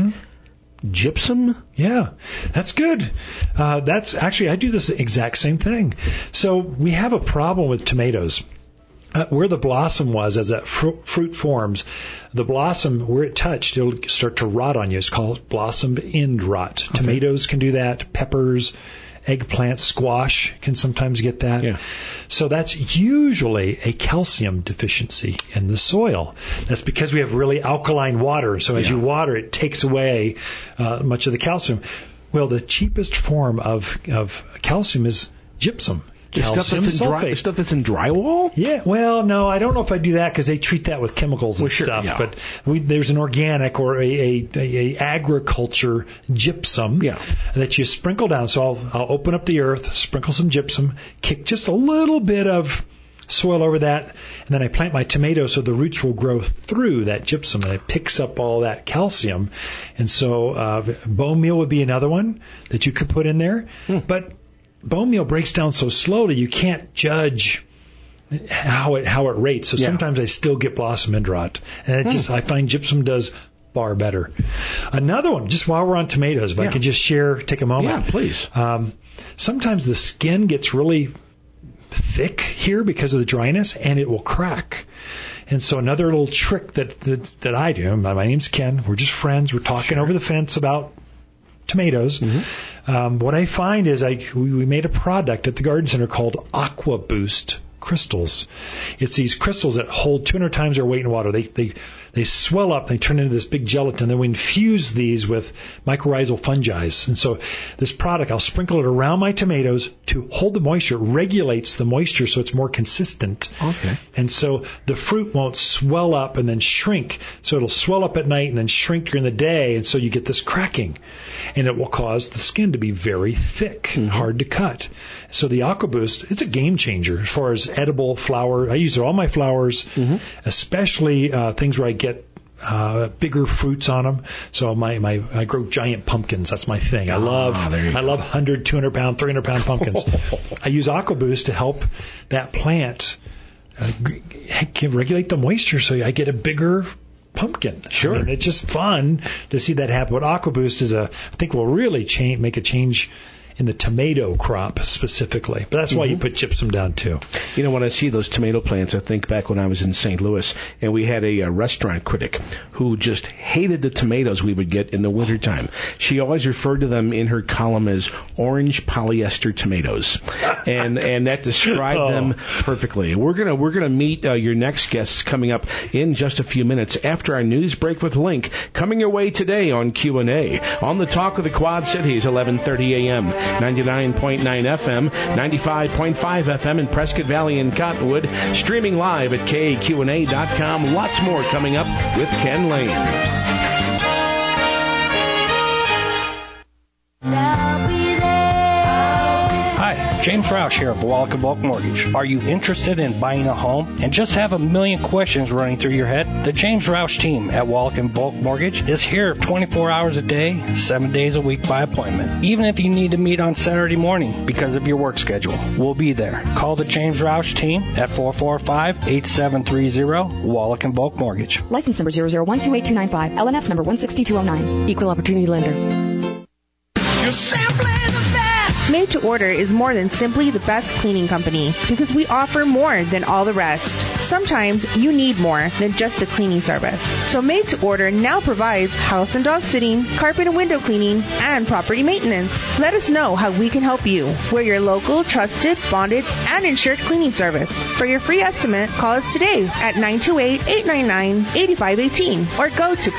Speaker 2: Gypsum?
Speaker 8: Yeah, that's good. That's actually, I do this exact same thing. So we have a problem with tomatoes. Where the blossom was, as that fruit forms, the blossom, where it touched, it'll start to rot on you. It's called blossom end rot. Tomatoes can do that, peppers, Eggplant, squash can sometimes get that.
Speaker 2: Yeah.
Speaker 8: So that's usually a calcium deficiency in the soil. That's because we have really alkaline water. So as you water, it takes away much of the calcium. Well, the cheapest form of calcium is gypsum. Calcium sulfate.
Speaker 2: The stuff that's in drywall?
Speaker 8: Yeah, well, no, I don't know if I do that because they treat that with chemicals and stuff. Yeah. But there's an organic or a agriculture gypsum that you sprinkle down. So I'll open up the earth, sprinkle some gypsum, kick just a little bit of soil over that, and then I plant my tomatoes so the roots will grow through that gypsum and it picks up all that calcium. And so bone meal would be another one that you could put in there. But bone meal breaks down so slowly you can't judge how it rates. So sometimes I still get blossom end rot, and I find gypsum does far better. Another one, just while we're on tomatoes, if I could just take a moment.
Speaker 2: Yeah, please.
Speaker 8: Sometimes the skin gets really thick here because of the dryness, and it will crack. And so another little trick that I do. My name's Ken. We're just friends. We're talking over the fence about tomatoes. What I find is we made a product at the garden center called Aqua Boost crystals. It's these crystals that hold 200 times their weight in water. They swell up, they turn into this big gelatin, then we infuse these with mycorrhizal fungi. And so this product, I'll sprinkle it around my tomatoes to hold the moisture, regulates the moisture so it's more consistent.
Speaker 2: Okay.
Speaker 8: And so the fruit won't swell up and then shrink. So it'll swell up at night and then shrink during the day, and so you get this cracking. And it will cause the skin to be very thick and hard to cut. So the AquaBoost, it's a game changer as far as edible flower. I use it on all my flowers, especially things where I get bigger fruits on them. So I grow giant pumpkins. That's my thing. I love 100, 200 pound, 300 pound pumpkins. I use AquaBoost to help that plant regulate the moisture so I get a bigger pumpkin.
Speaker 2: Sure.
Speaker 8: I mean, it's just fun to see that happen. But AquaBoost I think will really make a change in the tomato crop specifically. But that's why you put gypsum down too.
Speaker 2: You know, when I see those tomato plants, I think back when I was in St. Louis, and we had a restaurant critic who just hated the tomatoes we would get in the wintertime. She always referred to them in her column as orange polyester tomatoes. And that described them perfectly. We're gonna meet your next guests coming up in just a few minutes after our news break with Link, coming your way today on Q&A on the Talk of the Quad Cities, 11:30 a.m. 99.9 FM, 95.5 FM in Prescott Valley and Cottonwood, streaming live at KQNA.com. Lots more coming up with Ken Lane.
Speaker 15: Hi, James Roush here of Wallach & Bulk Mortgage. Are you interested in buying a home and just have a million questions running through your head? The James Roush team at Wallach & Bulk Mortgage is here 24 hours a day, 7 days a week by appointment. Even if you need to meet on Saturday morning because of your work schedule, we'll be there. Call the James Roush team at 445-8730, Wallach & Bulk Mortgage.
Speaker 16: License number 0012825, LNS number 16209, Equal Opportunity Lender.
Speaker 13: You're simply the best.
Speaker 17: Made to Order is more than simply the best cleaning company because we offer more than all the rest. Sometimes you need more than just a cleaning service. So Made to Order now provides house and dog sitting, carpet and window cleaning, and property maintenance. Let us know how we can help you. We're your local, trusted, bonded, and insured cleaning service. For your free estimate, call us today at 928-899-8518 or go to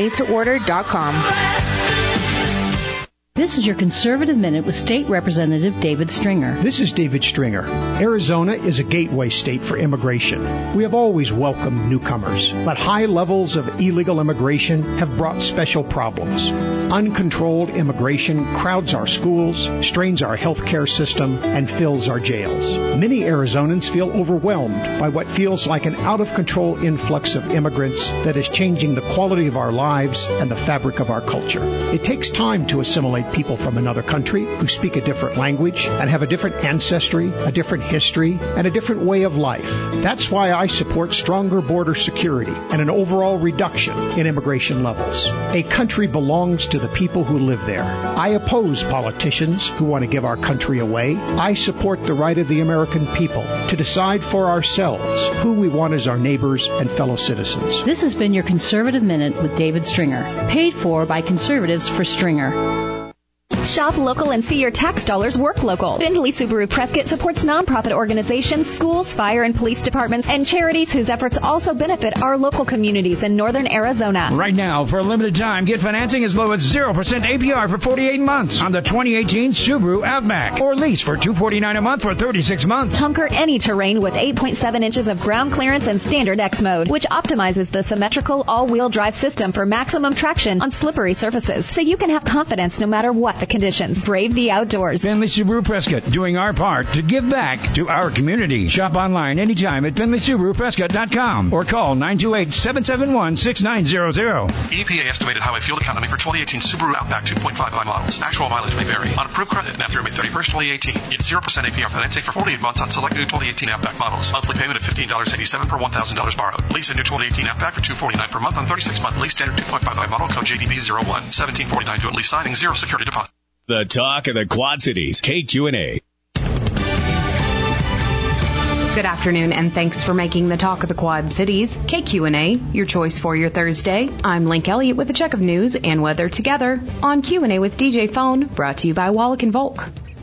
Speaker 17: PrescottMadeToOrder.com.
Speaker 18: This is your Conservative Minute with State Representative David Stringer.
Speaker 19: This is David Stringer. Arizona is a gateway state for immigration. We have always welcomed newcomers, but high levels of illegal immigration have brought special problems. Uncontrolled immigration crowds our schools, strains our healthcare system, and fills our jails. Many Arizonans feel overwhelmed by what feels like an out-of-control influx of immigrants that is changing the quality of our lives and the fabric of our culture. It takes time to assimilate people from another country who speak a different language and have a different ancestry, a different history, and a different way of life. That's why I support stronger border security and an overall reduction in immigration levels. A country belongs to the people who live there. I oppose politicians who want to give our country away. I support the right of the American people to decide for ourselves who we want as our neighbors and fellow citizens.
Speaker 18: This has been your Conservative Minute with David Stringer, paid for by Conservatives for Stringer.
Speaker 20: Shop local and see your tax dollars work local. Findlay Subaru Prescott supports nonprofit organizations, schools, fire and police departments, and charities whose efforts also benefit our local communities in northern Arizona.
Speaker 21: Right now, for a limited time, get financing as low as 0% APR for 48 months on the 2018 Subaru Outback, or lease for $249 a month for 36 months.
Speaker 20: Conquer any terrain with 8.7 inches of ground clearance and standard X mode, which optimizes the symmetrical all-wheel drive system for maximum traction on slippery surfaces, so you can have confidence no matter what the conditions. Brave the outdoors.
Speaker 21: Findlay Subaru Prescott, doing our part to give back to our community. Shop online anytime at FindlaySubaruPrescott.com or call 928-771-6900.
Speaker 22: EPA estimated highway fuel economy for 2018 Subaru Outback 2.5i models. Actual mileage may vary. On approved credit now through May 31st, 2018. Get 0% APR financing for 48 months on select new 2018 Outback models. Monthly payment of $15.87 per $1,000 borrowed. Lease a new 2018 Outback for $249 per month on 36-month lease. Standard 2.5i model. Code JDB01. 1749 to at lease signing. Zero security deposit.
Speaker 1: The talk of the Quad Cities. KQNA.
Speaker 23: Good afternoon, and thanks for making the talk of the Quad Cities. KQNA, your choice for your Thursday. I'm Link Elliott with a check of news and weather together on Q&A with DJ Phone, brought to you by Wallach & Volk.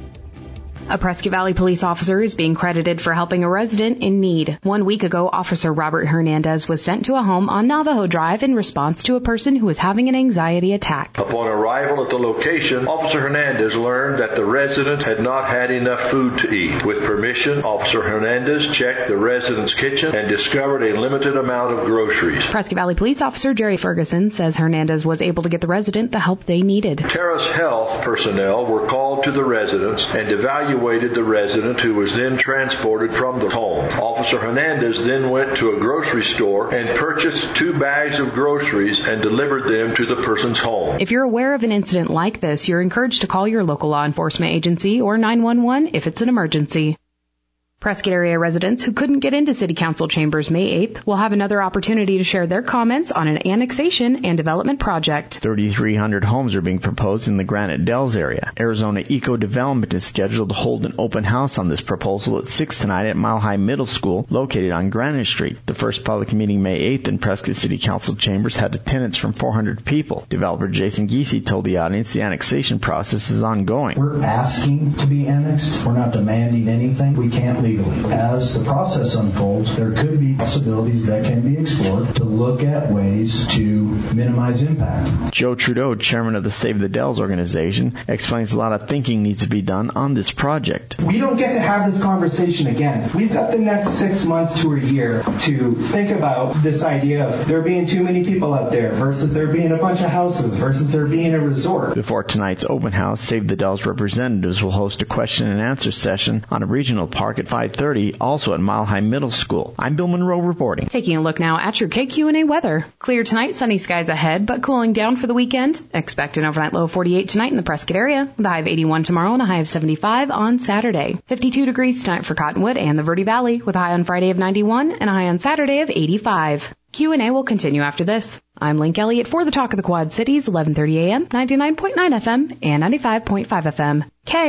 Speaker 23: A Prescott Valley police officer is being credited for helping a resident in need. 1 week ago, Officer Robert Hernandez was sent to a home on Navajo Drive in response to a person who was having an anxiety attack.
Speaker 24: Upon arrival at the location, Officer Hernandez learned that the resident had not had enough food to eat. With permission, Officer Hernandez checked the resident's kitchen and discovered a limited amount of groceries.
Speaker 23: Prescott Valley Police Officer Jerry Ferguson says Hernandez was able to get the resident the help they needed.
Speaker 24: Terrace Health personnel were called to the residence and evaluated the resident, who was then transported from the home. Officer Hernandez then went to a grocery store and purchased 2 bags of groceries and delivered them to the person's home.
Speaker 23: If you're aware of an incident like this, you're encouraged to call your local law enforcement agency or 911 if it's an emergency. Prescott area residents who couldn't get into City Council chambers May 8th will have another opportunity to share their comments on an annexation and development project.
Speaker 25: 3,300 homes are being proposed in the Granite Dells area. Arizona Eco Development is scheduled to hold an open house on this proposal at 6 tonight at Mile High Middle School, located on Granite Street. The first public meeting May 8th in Prescott City Council chambers had attendance from 400 people. Developer Jason Giese told the audience the annexation process is ongoing.
Speaker 26: We're asking to be annexed. We're not demanding anything. We can't leave. As the process unfolds, there could be possibilities that can be explored to look at ways to minimize impact.
Speaker 25: Joe Trudeau, chairman of the Save the Dells organization, explains a lot of thinking needs to be done on this project.
Speaker 27: We don't get to have this conversation again. We've got the next 6 months to a year to think about this idea of there being too many people out there versus there being a bunch of houses versus there being a resort.
Speaker 25: Before tonight's open house, Save the Dells representatives will host a question and answer session on a regional park at 5:30, also at Mile High Middle School. I'm Bill Monroe reporting.
Speaker 23: Taking a look now at your KQNA weather. Clear tonight, sunny skies ahead, but cooling down for the weekend. Expect an overnight low of 48 tonight in the Prescott area, with a high of 81 tomorrow and a high of 75 on Saturday. 52 degrees tonight for Cottonwood and the Verde Valley, with a high on Friday of 91 and a high on Saturday of 85. Q&A will continue after this. I'm Link Elliott for the Talk of the Quad Cities, 11:30 a.m., 99.9 FM, and 95.5 FM.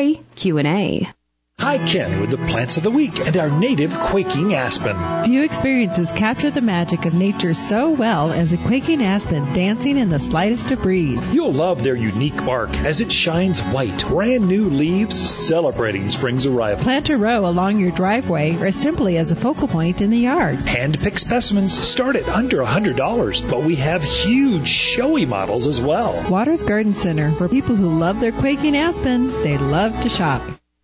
Speaker 23: KQNA.
Speaker 28: Hi, Ken with the Plants of the Week and our native quaking aspen.
Speaker 29: Few experiences capture the magic of nature so well as a quaking aspen dancing in the slightest of breeze.
Speaker 28: You'll love their unique bark as it shines white, brand new leaves celebrating spring's arrival.
Speaker 29: Plant a row along your driveway or simply as a focal point in the yard.
Speaker 28: Hand-picked specimens start at under $100, but we have huge showy models as well.
Speaker 29: Waters Garden Center, where people who love their quaking aspen, they love to shop.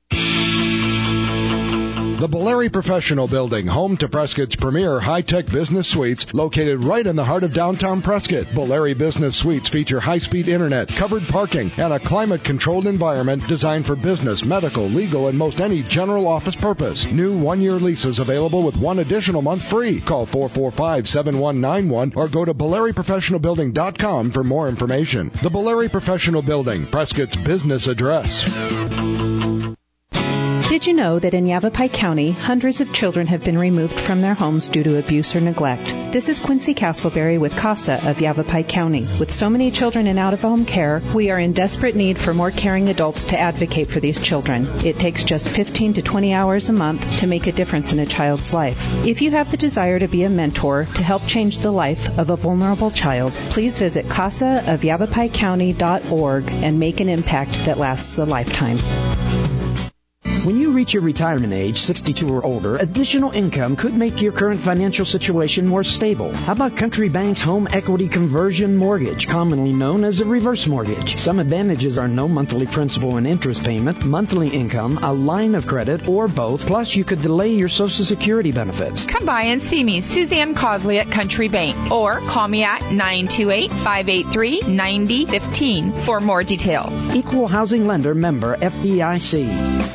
Speaker 5: The Boleri Professional Building, home to Prescott's premier high-tech business suites, located right in the heart of downtown Prescott. Boleri Business Suites feature high-speed internet, covered parking, and a climate-controlled environment designed for business, medical, legal, and most any general office purpose. New one-year leases available with 1 additional month free. Call 445-7191 or go to BoleriProfessionalBuilding.com for more information. The Boleri Professional Building, Prescott's business address.
Speaker 29: Did you
Speaker 3: you know that in Yavapai County, hundreds of children have been removed from their homes due to abuse or neglect? This is Quincy Castleberry with CASA of Yavapai County. With so many children in out-of-home care, we are in desperate need for more caring adults to advocate for these children. It takes just 15 to 20 hours a month to make a difference in a child's life. If you have the desire to be a mentor to help change the life of a vulnerable child, please visit casaofyavapaicounty.org and make an impact that lasts a lifetime.
Speaker 21: When you reach your retirement age, 62 or older, additional income could make your current financial situation more stable. How about Country Bank's Home Equity Conversion Mortgage, commonly known as a reverse mortgage? Some advantages are no monthly principal and interest payment, monthly income, a line of credit, or both. Plus, you could delay your Social Security benefits.
Speaker 4: Come by and see me, Suzanne Causley at Country Bank, or call me at 928-583-9015 for more details.
Speaker 21: Equal Housing Lender, member FDIC.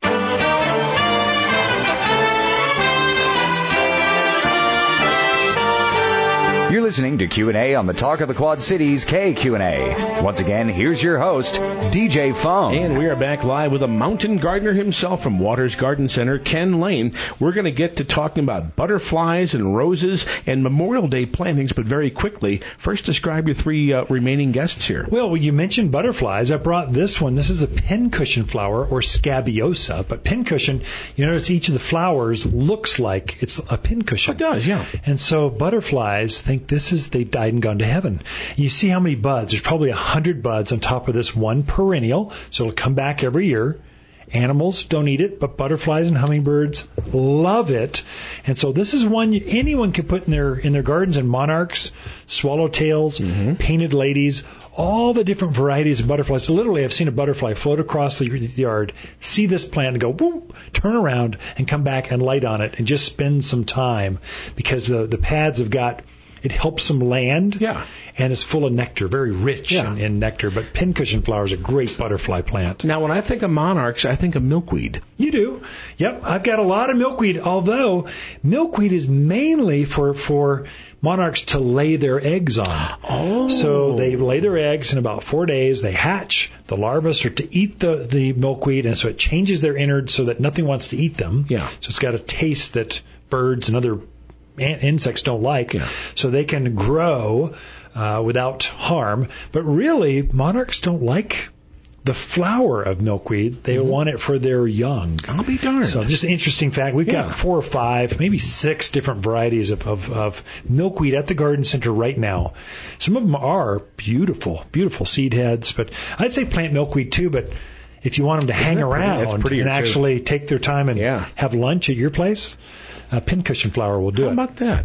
Speaker 1: You're listening to Q&A on the Talk of the Quad Cities KQNA. Once again, here's your host, DJ Phone.
Speaker 2: And we are back live with a mountain gardener himself from Waters Garden Center, Ken Lane. We're going to get to talking about butterflies and roses and Memorial Day plantings, but very quickly, first describe your three remaining guests here.
Speaker 8: Well, you mentioned butterflies. I brought this one. This is a pincushion flower, or scabiosa. But pincushion, you notice each of the flowers looks like it's a pincushion.
Speaker 2: It does, yeah.
Speaker 8: And so butterflies think they've died and gone to heaven. You see how many buds? There's probably 100 buds on top of this one perennial, so it'll come back every year. Animals don't eat it, but butterflies and hummingbirds love it. And so this is one anyone can put in their gardens, and monarchs, swallowtails, painted ladies, all the different varieties of butterflies. So literally, I've seen a butterfly float across the yard, see this plant and go, boom, turn around and come back and light on it and just spend some time, because the pads have got, it helps them land.
Speaker 2: Yeah.
Speaker 8: And it's full of nectar, very rich in nectar. But pincushion flower is a great butterfly plant.
Speaker 2: Now, when I think of monarchs, I think of milkweed.
Speaker 8: You do. Yep. I've got a lot of milkweed, although milkweed is mainly for monarchs to lay their eggs on.
Speaker 2: Oh.
Speaker 8: So they lay their eggs in about 4 days. They hatch. The larvae start to eat the milkweed, and so it changes their innards so that nothing wants to eat them.
Speaker 2: Yeah.
Speaker 8: So it's got a taste that birds and other insects don't like, so they can grow without harm. But really, monarchs don't like the flower of milkweed. They want it for their young.
Speaker 2: I'll be darned.
Speaker 8: So just an interesting fact. We've got 4 or 5, maybe 6 different varieties of milkweed at the garden center right now. Some of them are beautiful, beautiful seed heads. But I'd say plant milkweed too, but if you want them to hang around and actually take their time and have lunch at your place, pincushion flower will do it.
Speaker 2: How about that?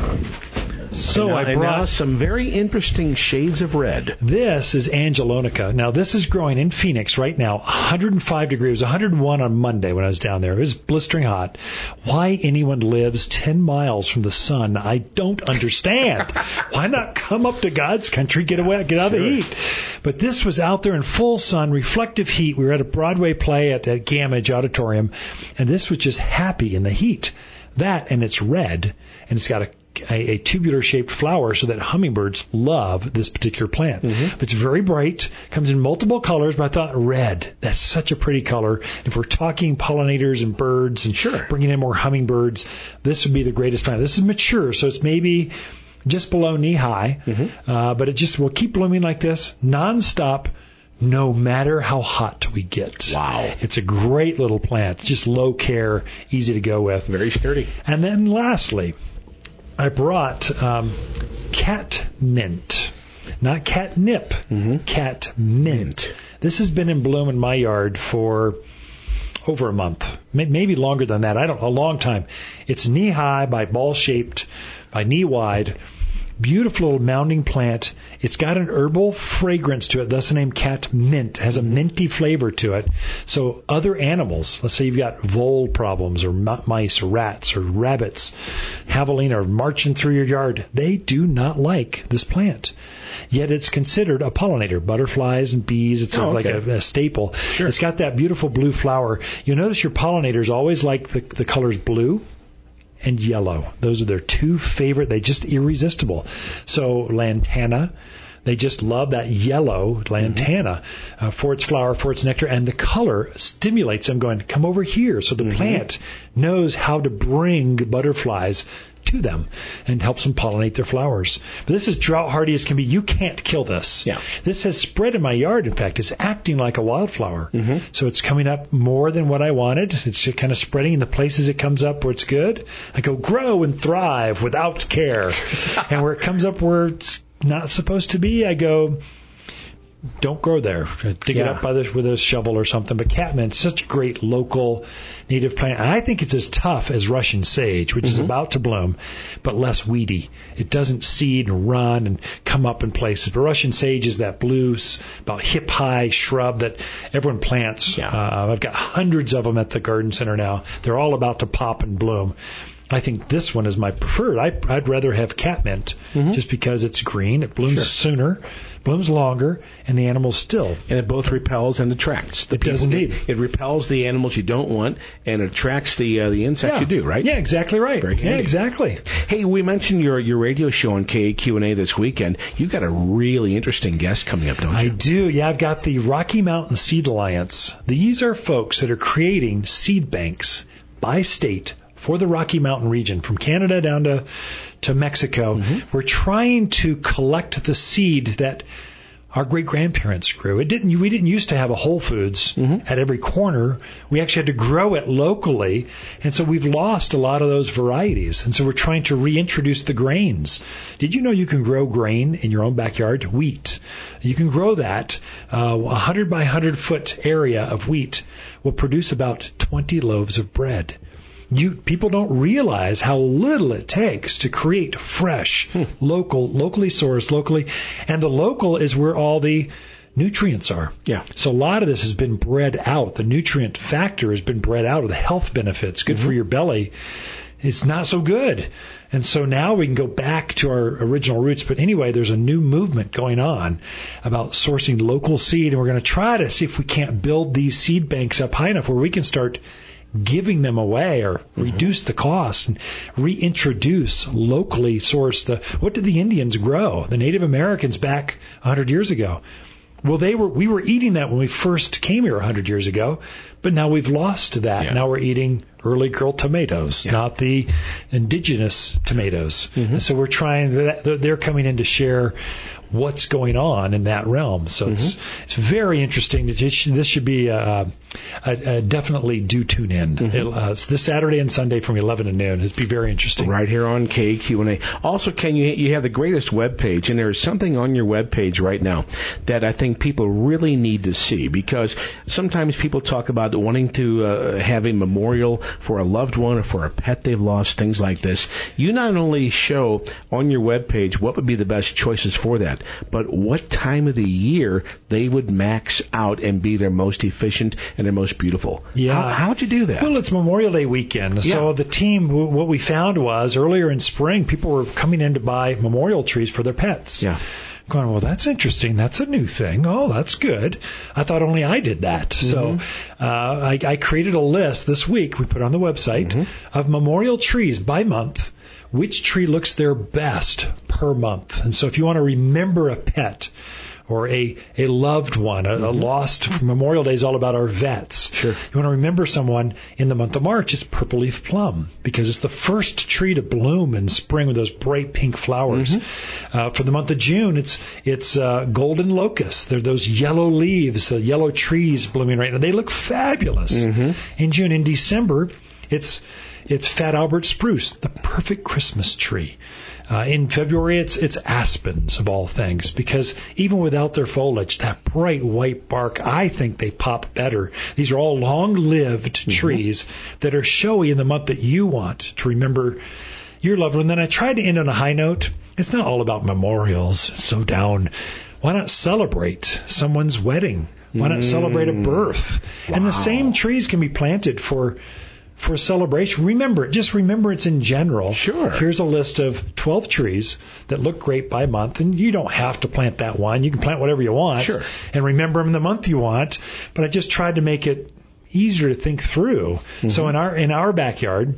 Speaker 2: So I brought some very interesting shades of red.
Speaker 8: This is Angelonica. Now, this is growing in Phoenix right now, 105 degrees, 101 on Monday when I was down there. It was blistering hot. Why anyone lives 10 miles from the sun, I don't understand. Why not come up to God's country, get away, get out of the heat? But this was out there in full sun, reflective heat. We were at a Broadway play at Gamage Auditorium, and this was just happy in the heat. That, and it's red, and it's got a tubular-shaped flower, so that hummingbirds love this particular plant. It's very bright, comes in multiple colors, but I thought red, that's such a pretty color. If we're talking pollinators and birds and bringing in more hummingbirds, this would be the greatest plant. This is mature, so it's maybe just below knee-high, but it just will keep blooming like this, nonstop, no matter how hot we get.
Speaker 2: Wow.
Speaker 8: It's a great little plant. Just low care, easy to go with.
Speaker 2: Very sturdy.
Speaker 8: And then lastly, I brought cat mint. Not catnip, cat mint. This has been in bloom in my yard for over a month, maybe longer than that. A long time. It's knee-high by ball-shaped, by knee-wide. Beautiful little mounding plant. It's got an herbal fragrance to it, thus the name cat mint. It has a minty flavor to it. So other animals, let's say you've got vole problems or mice or rats or rabbits, javelina are marching through your yard. They do not like this plant. Yet it's considered a pollinator. Butterflies and bees, it's like a staple.
Speaker 2: Sure.
Speaker 8: It's got that beautiful blue flower. You'll notice your pollinators always like the colors blue and yellow. Those are their two favorite. They're just irresistible. So lantana, They just love that yellow lantana for its flower, for its nectar, and the color stimulates them going, come over here. So the plant knows how to bring butterflies to them and helps them pollinate their flowers. But this is drought hardy as can be. You can't kill this.
Speaker 2: Yeah.
Speaker 8: This has spread in my yard. In fact, it's acting like a wildflower. So it's coming up more than what I wanted. It's just kind of spreading in the places it comes up where it's good. I go grow and thrive without care. And where it comes up where it's not supposed to be, I go, don't grow there. Dig it up with a shovel or something. But catmint's such a great local native plant. And I think it's as tough as Russian sage, which is about to bloom, but less weedy. It doesn't seed and run and come up in places. But Russian sage is that blue, about hip-high shrub that everyone plants. I've got hundreds of them at the garden center now. They're all about to pop and bloom. I think this one is my preferred. I'd rather have catmint just because it's green. It blooms sooner, blooms longer, and the animals still.
Speaker 2: And it both repels and attracts.
Speaker 8: It does indeed.
Speaker 2: It repels the animals you don't want and attracts the insects you do, right?
Speaker 8: Yeah, exactly right. Yeah, exactly.
Speaker 2: Hey, we mentioned your radio show on KQNA this weekend. You've got a really interesting guest coming up, don't you?
Speaker 8: I do. Yeah, I've got the Rocky Mountain Seed Alliance. These are folks that are creating seed banks by state for the Rocky Mountain region, from Canada down to Mexico. We're trying to collect the seed that our great-grandparents grew. We didn't used to have a Whole Foods at every corner. We actually had to grow it locally, and so we've lost a lot of those varieties. And so we're trying to reintroduce the grains. Did you know you can grow grain in your own backyard? Wheat. You can grow that. 100 by 100 foot area of wheat will produce about 20 loaves of bread. People don't realize how little it takes to create fresh, locally sourced, and the local is where all the nutrients are.
Speaker 2: Yeah.
Speaker 8: So a lot of this has been bred out. The nutrient factor has been bred out of the health benefits. Good for your belly. It's not so good. And so now we can go back to our original roots. But anyway, there's a new movement going on about sourcing local seed, and we're going to try to see if we can't build these seed banks up high enough where we can start giving them away or reduce the cost and reintroduce locally sourced. What did the Indians grow? The Native Americans back 100 years ago. Well, we were eating that when we first came here 100 years ago, but now we've lost that. Yeah. Now we're eating early girl tomatoes, not the indigenous tomatoes. And so we're trying that. They're coming in to share what's going on in that realm. So it's very interesting. This should be definitely do tune in. It's this Saturday and Sunday from 11 to noon. It'd be very interesting.
Speaker 2: Right here on KQNA. Also, Ken, you have the greatest webpage, and there's something on your webpage right now that I think people really need to see, because sometimes people talk about wanting to have a memorial for a loved one or for a pet they've lost, things like this. You not only show on your webpage what would be the best choices for that, but what time of the year they would max out and be their most efficient and their most beautiful.
Speaker 8: Yeah.
Speaker 2: How'd you do that?
Speaker 8: Well, it's Memorial Day weekend. So the team, what we found was earlier in spring, people were coming in to buy memorial trees for their pets.
Speaker 2: Yeah.
Speaker 8: Going, well, that's interesting. That's a new thing. Oh, that's good. I thought only I did that. So I created a list this week, we put on the website, of memorial trees by month, which tree looks their best per month. And so if you want to remember a pet or a loved one, a lost, Memorial Day is all about our vets.
Speaker 2: Sure.
Speaker 8: You want to remember someone in the month of March, it's purple leaf plum, because it's the first tree to bloom in spring with those bright pink flowers. For the month of June, it's golden locust. They're those yellow leaves, the yellow trees blooming right now. They look fabulous. In June. In December, it's Fat Albert spruce, the perfect Christmas tree. In February, it's aspens, of all things, because even without their foliage, that bright white bark, I think they pop better. These are all long-lived trees that are showy in the month that you want to remember your loved one. And then I tried to end on a high note. It's not all about memorials. It's so down. Why not celebrate someone's wedding? Why not celebrate a birth? Wow. And the same trees can be planted for a celebration. Just remember it's in general.
Speaker 2: Sure.
Speaker 8: Here's a list of 12 trees that look great by month, and you don't have to plant that one. You can plant whatever you want.
Speaker 2: Sure.
Speaker 8: And remember them in the month you want, but I just tried to make it easier to think through. So in our backyard,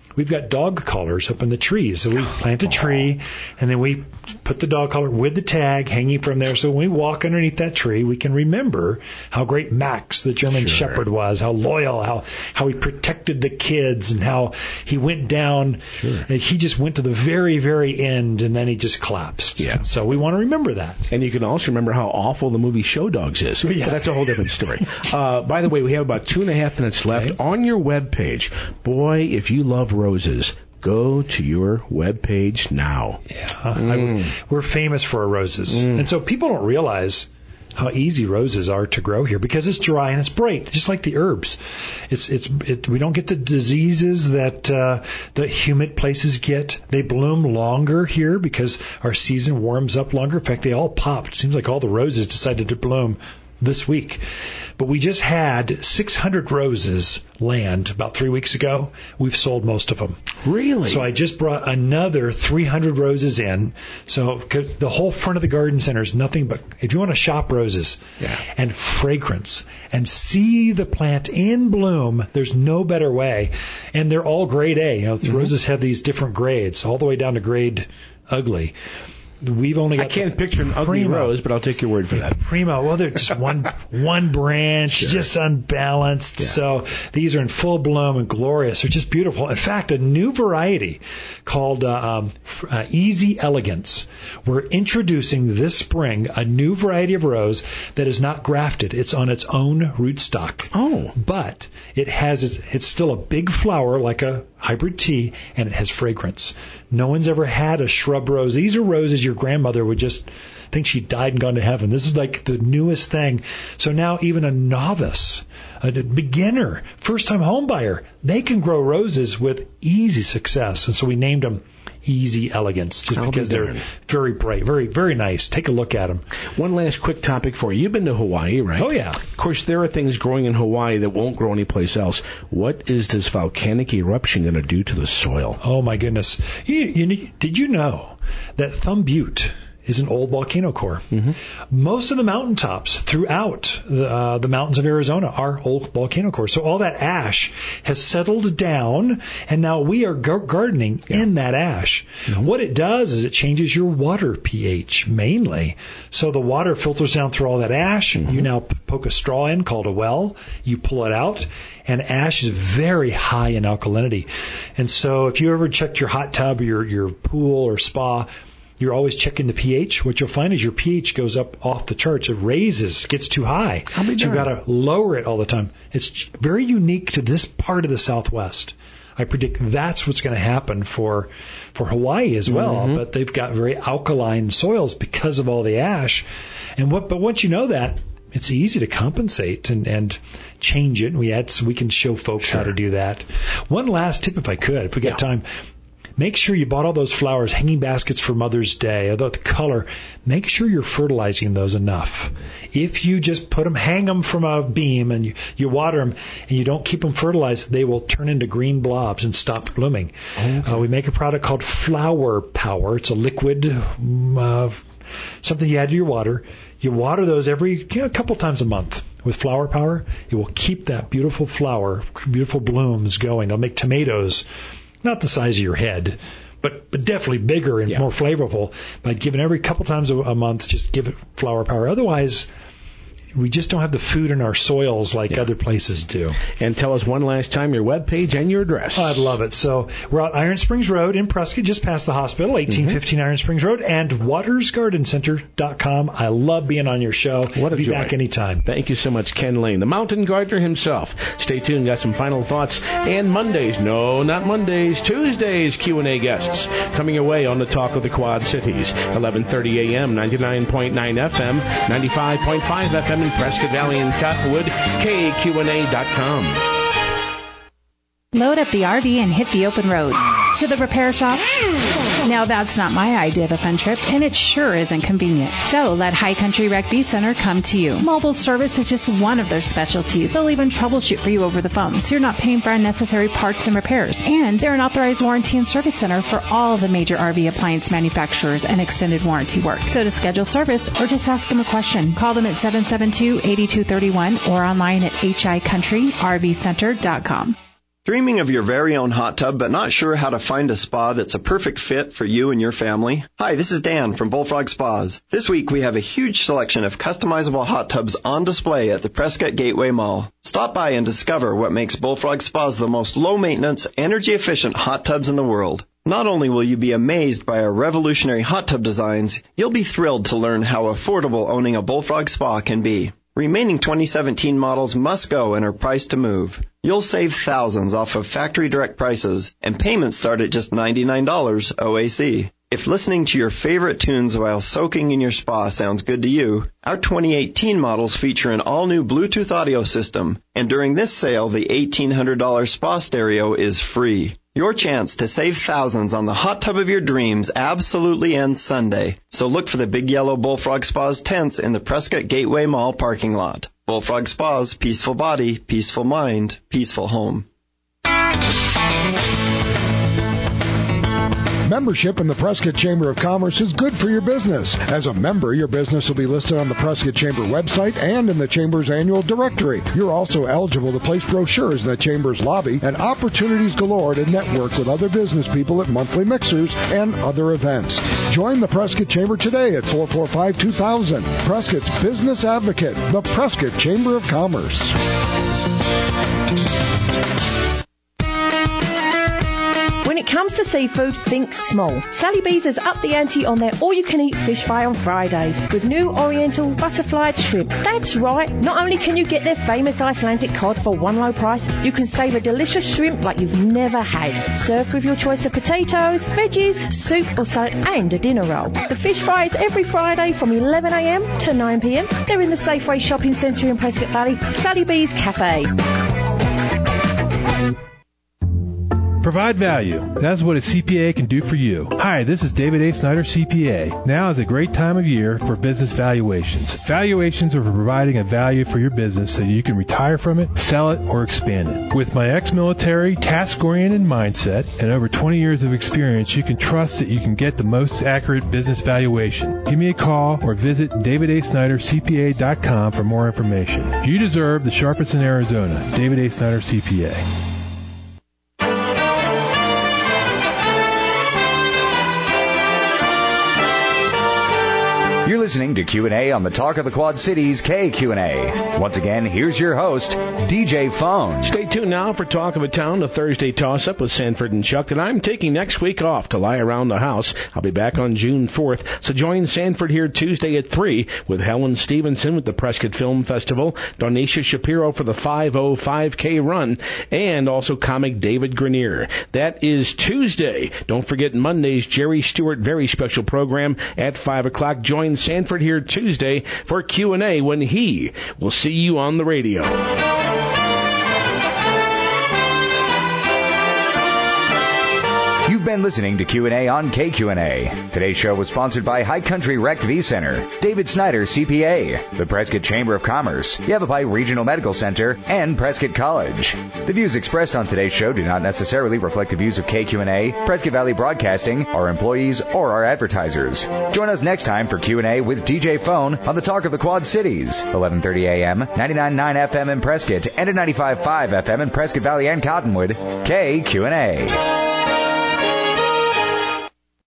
Speaker 8: we've got dog collars up in the trees. So we plant a tree, and then we put the dog collar with the tag hanging from there. So when we walk underneath that tree, we can remember how great Max, the German Shepherd, was, how loyal, how he protected the kids, and how he went down. He just went to the very, very end, and then he just collapsed.
Speaker 2: Yeah.
Speaker 8: So we want to remember that.
Speaker 2: And you can also remember how awful the movie Show Dogs is.
Speaker 8: Yeah.
Speaker 2: But that's a whole different story. By the way, we have about 2.5 minutes left.
Speaker 8: Okay.
Speaker 2: On your webpage, boy, if you love roses, go to your webpage now.
Speaker 8: Yeah, we're famous for our roses. And so people don't realize how easy roses are to grow here because it's dry and it's bright, just like the herbs. We don't get the diseases that the humid places get. They bloom longer here because our season warms up longer. In fact, they all popped. It seems like all the roses decided to bloom this week. But we just had 600 roses land about 3 weeks ago. We've sold most of them.
Speaker 2: Really?
Speaker 8: So I just brought another 300 roses in. So the whole front of the garden center is nothing but, if you want to shop roses and fragrance and see the plant in bloom, there's no better way. And they're all grade A. The roses have these different grades, all the way down to grade ugly. We've only got
Speaker 2: I can't picture an ugly rose, but I'll take your word for that.
Speaker 8: Primo. Well, they're just one branch, just unbalanced. Yeah. So these are in full bloom and glorious. They're just beautiful. In fact, a new variety called Easy Elegance. We're introducing this spring a new variety of rose that is not grafted. It's on its own rootstock.
Speaker 2: Oh.
Speaker 8: But it's still a big flower like a hybrid tea, and it has fragrance. No one's ever had a shrub rose. These are roses your grandmother would just think she died and gone to heaven. This is like the newest thing. So now even a novice, a beginner, first-time home buyer, they can grow roses with easy success. And so we named them Easy Elegance just because they're very bright, very, very nice. Take a look at them.
Speaker 2: One last quick topic for you. You've been to Hawaii, right?
Speaker 8: Oh, yeah.
Speaker 2: Of course, there are things growing in Hawaii that won't grow anyplace else. What is this volcanic eruption going to do to the soil?
Speaker 8: Oh, my goodness. Did you know that Thumb Butte is an old volcano core? Most of the mountaintops throughout the mountains of Arizona are old volcano cores. So all that ash has settled down, and now we are gardening in that ash. What it does is it changes your water pH mainly. So the water filters down through all that ash. You now poke a straw in called a well. You pull it out. And ash is very high in alkalinity. And so if you ever checked your hot tub or your pool or spa, you're always checking the pH. What you'll find is your pH goes up off the charts. It raises, gets too high. So you've got to lower it all the time. It's very unique to this part of the Southwest. I predict that's what's going to happen for Hawaii as well. But they've got very alkaline soils because of all the ash. But once you know that, it's easy to compensate and change it. We can show folks how to do that. One last tip, if we got time. Make sure you bought all those flowers, hanging baskets for Mother's Day, although the color, make sure you're fertilizing those enough. If you just hang them from a beam and you water them and you don't keep them fertilized, they will turn into green blobs and stop blooming. Okay. We make a product called Flower Power. It's a liquid, something you add to your water. You water those every couple times a month. With Flower Power, it will keep that beautiful flower, beautiful blooms going. It'll make tomatoes not the size of your head, but definitely bigger and more flavorful by giving every couple times a month, just give it Flower Power. Otherwise, we just don't have the food in our soils like other places do.
Speaker 2: And tell us one last time your webpage and your address.
Speaker 8: Oh, I'd love it. So we're at Iron Springs Road in Prescott, just past the hospital, 1815 Iron Springs Road, and watersgardencenter.com. I love being on your show.
Speaker 2: What a
Speaker 8: joy.
Speaker 2: Be
Speaker 8: back anytime.
Speaker 2: Thank you so much, Ken Lane, the mountain gardener himself. Stay tuned. Got some final thoughts. And Mondays, no, not Mondays, Tuesdays, Q&A guests coming away on the Talk of the Quad Cities. 11:30 a.m., 99.9 FM, 95.5 FM in Prescott Valley and Cottonwood, KQNA.com.
Speaker 23: Load up the RV and hit the open road. To the repair shop? Now that's not my idea of a fun trip, and it sure isn't convenient. So let High Country Rec V Center come to you. Mobile service is just one of their specialties. They'll even troubleshoot for you over the phone, so you're not paying for unnecessary parts and repairs. And they're an authorized warranty and service center for all the major RV appliance manufacturers and extended warranty work. So to schedule service or just ask them a question, call them at 772-8231 or online at hicountry.rvcenter.com.
Speaker 6: Dreaming of your very own hot tub but not sure how to find a spa that's a perfect fit for you and your family? Hi, this is Dan from Bullfrog Spas. This week we have a huge selection of customizable hot tubs on display at the Prescott Gateway Mall. Stop by and discover what makes Bullfrog Spas the most low-maintenance, energy-efficient hot tubs in the world. Not only will you be amazed by our revolutionary hot tub designs, you'll be thrilled to learn how affordable owning a Bullfrog Spa can be. Remaining 2017 models must go and are priced to move. You'll save thousands off of factory direct prices, and payments start at just $99 OAC. If listening to your favorite tunes while soaking in your spa sounds good to you, our 2018 models feature an all-new Bluetooth audio system, and during this sale, the $1,800 spa stereo is free. Your chance to save thousands on the hot tub of your dreams absolutely ends Sunday. So look for the big yellow Bullfrog Spas tents in the Prescott Gateway Mall parking lot. Bullfrog Spas, peaceful body, peaceful mind, peaceful home.
Speaker 5: Membership in the Prescott Chamber of Commerce is good for your business. As a member, your business will be listed on the Prescott Chamber website and in the Chamber's annual directory. You're also eligible to place brochures in the Chamber's lobby and opportunities galore to network with other business people at monthly mixers and other events. Join the Prescott Chamber today at 445-2000. Prescott's Business Advocate, the Prescott Chamber of Commerce.
Speaker 7: When it comes to seafood, think small. Sally B's has upped the ante on their all-you-can-eat fish fry on Fridays with new Oriental butterfly shrimp. That's right. Not only can you get their famous Icelandic cod for one low price, you can save a delicious shrimp like you've never had. Served with your choice of potatoes, veggies, soup or salad and a dinner roll. The fish fry is every Friday from 11 a.m. to 9 p.m. They're in the Safeway Shopping Centre in Prescott Valley, Sally B's Cafe.
Speaker 9: Provide value. That's what a CPA can do for you. Hi, this is David A. Snyder, CPA. Now is a great time of year for business valuations. Valuations are for providing a value for your business so you can retire from it, sell it, or expand it. With my ex-military, task-oriented mindset and over 20 years of experience, you can trust that you can get the most accurate business valuation. Give me a call or visit davidasnydercpa.com for more information. You deserve the sharpest in Arizona. David A. Snyder, CPA.
Speaker 1: You're listening to Q&A on the Talk of the Quad Cities KQ&A. Once again, here's your host, DJ Phone.
Speaker 2: Stay tuned now for Talk of a Town, a Thursday toss-up with Sanford and Chuck. And I'm taking next week off to lie around the house. I'll be back on June 4th. So join Sanford here Tuesday at 3 with Helen Stevenson with the Prescott Film Festival, Donisha Shapiro for the 505K run, and also comic David Grenier. That is Tuesday. Don't forget Monday's Jerry Stewart very special program at 5 o'clock. Join Sanford here Tuesday for Q&A when he will see you on the radio.
Speaker 1: You've been listening to Q&A on KQ&A. Today's show was sponsored by High Country Rec V Center, David Snyder, CPA, the Prescott Chamber of Commerce, Yavapai Regional Medical Center, and Prescott College. The views expressed on today's show do not necessarily reflect the views of KQ&A, Prescott Valley Broadcasting, our employees, or our advertisers. Join us next time for Q&A with DJ Phone on the Talk of the Quad Cities, 11:30 a.m., 99.9 FM in Prescott, and at 95.5 FM in Prescott Valley and Cottonwood. KQ&A.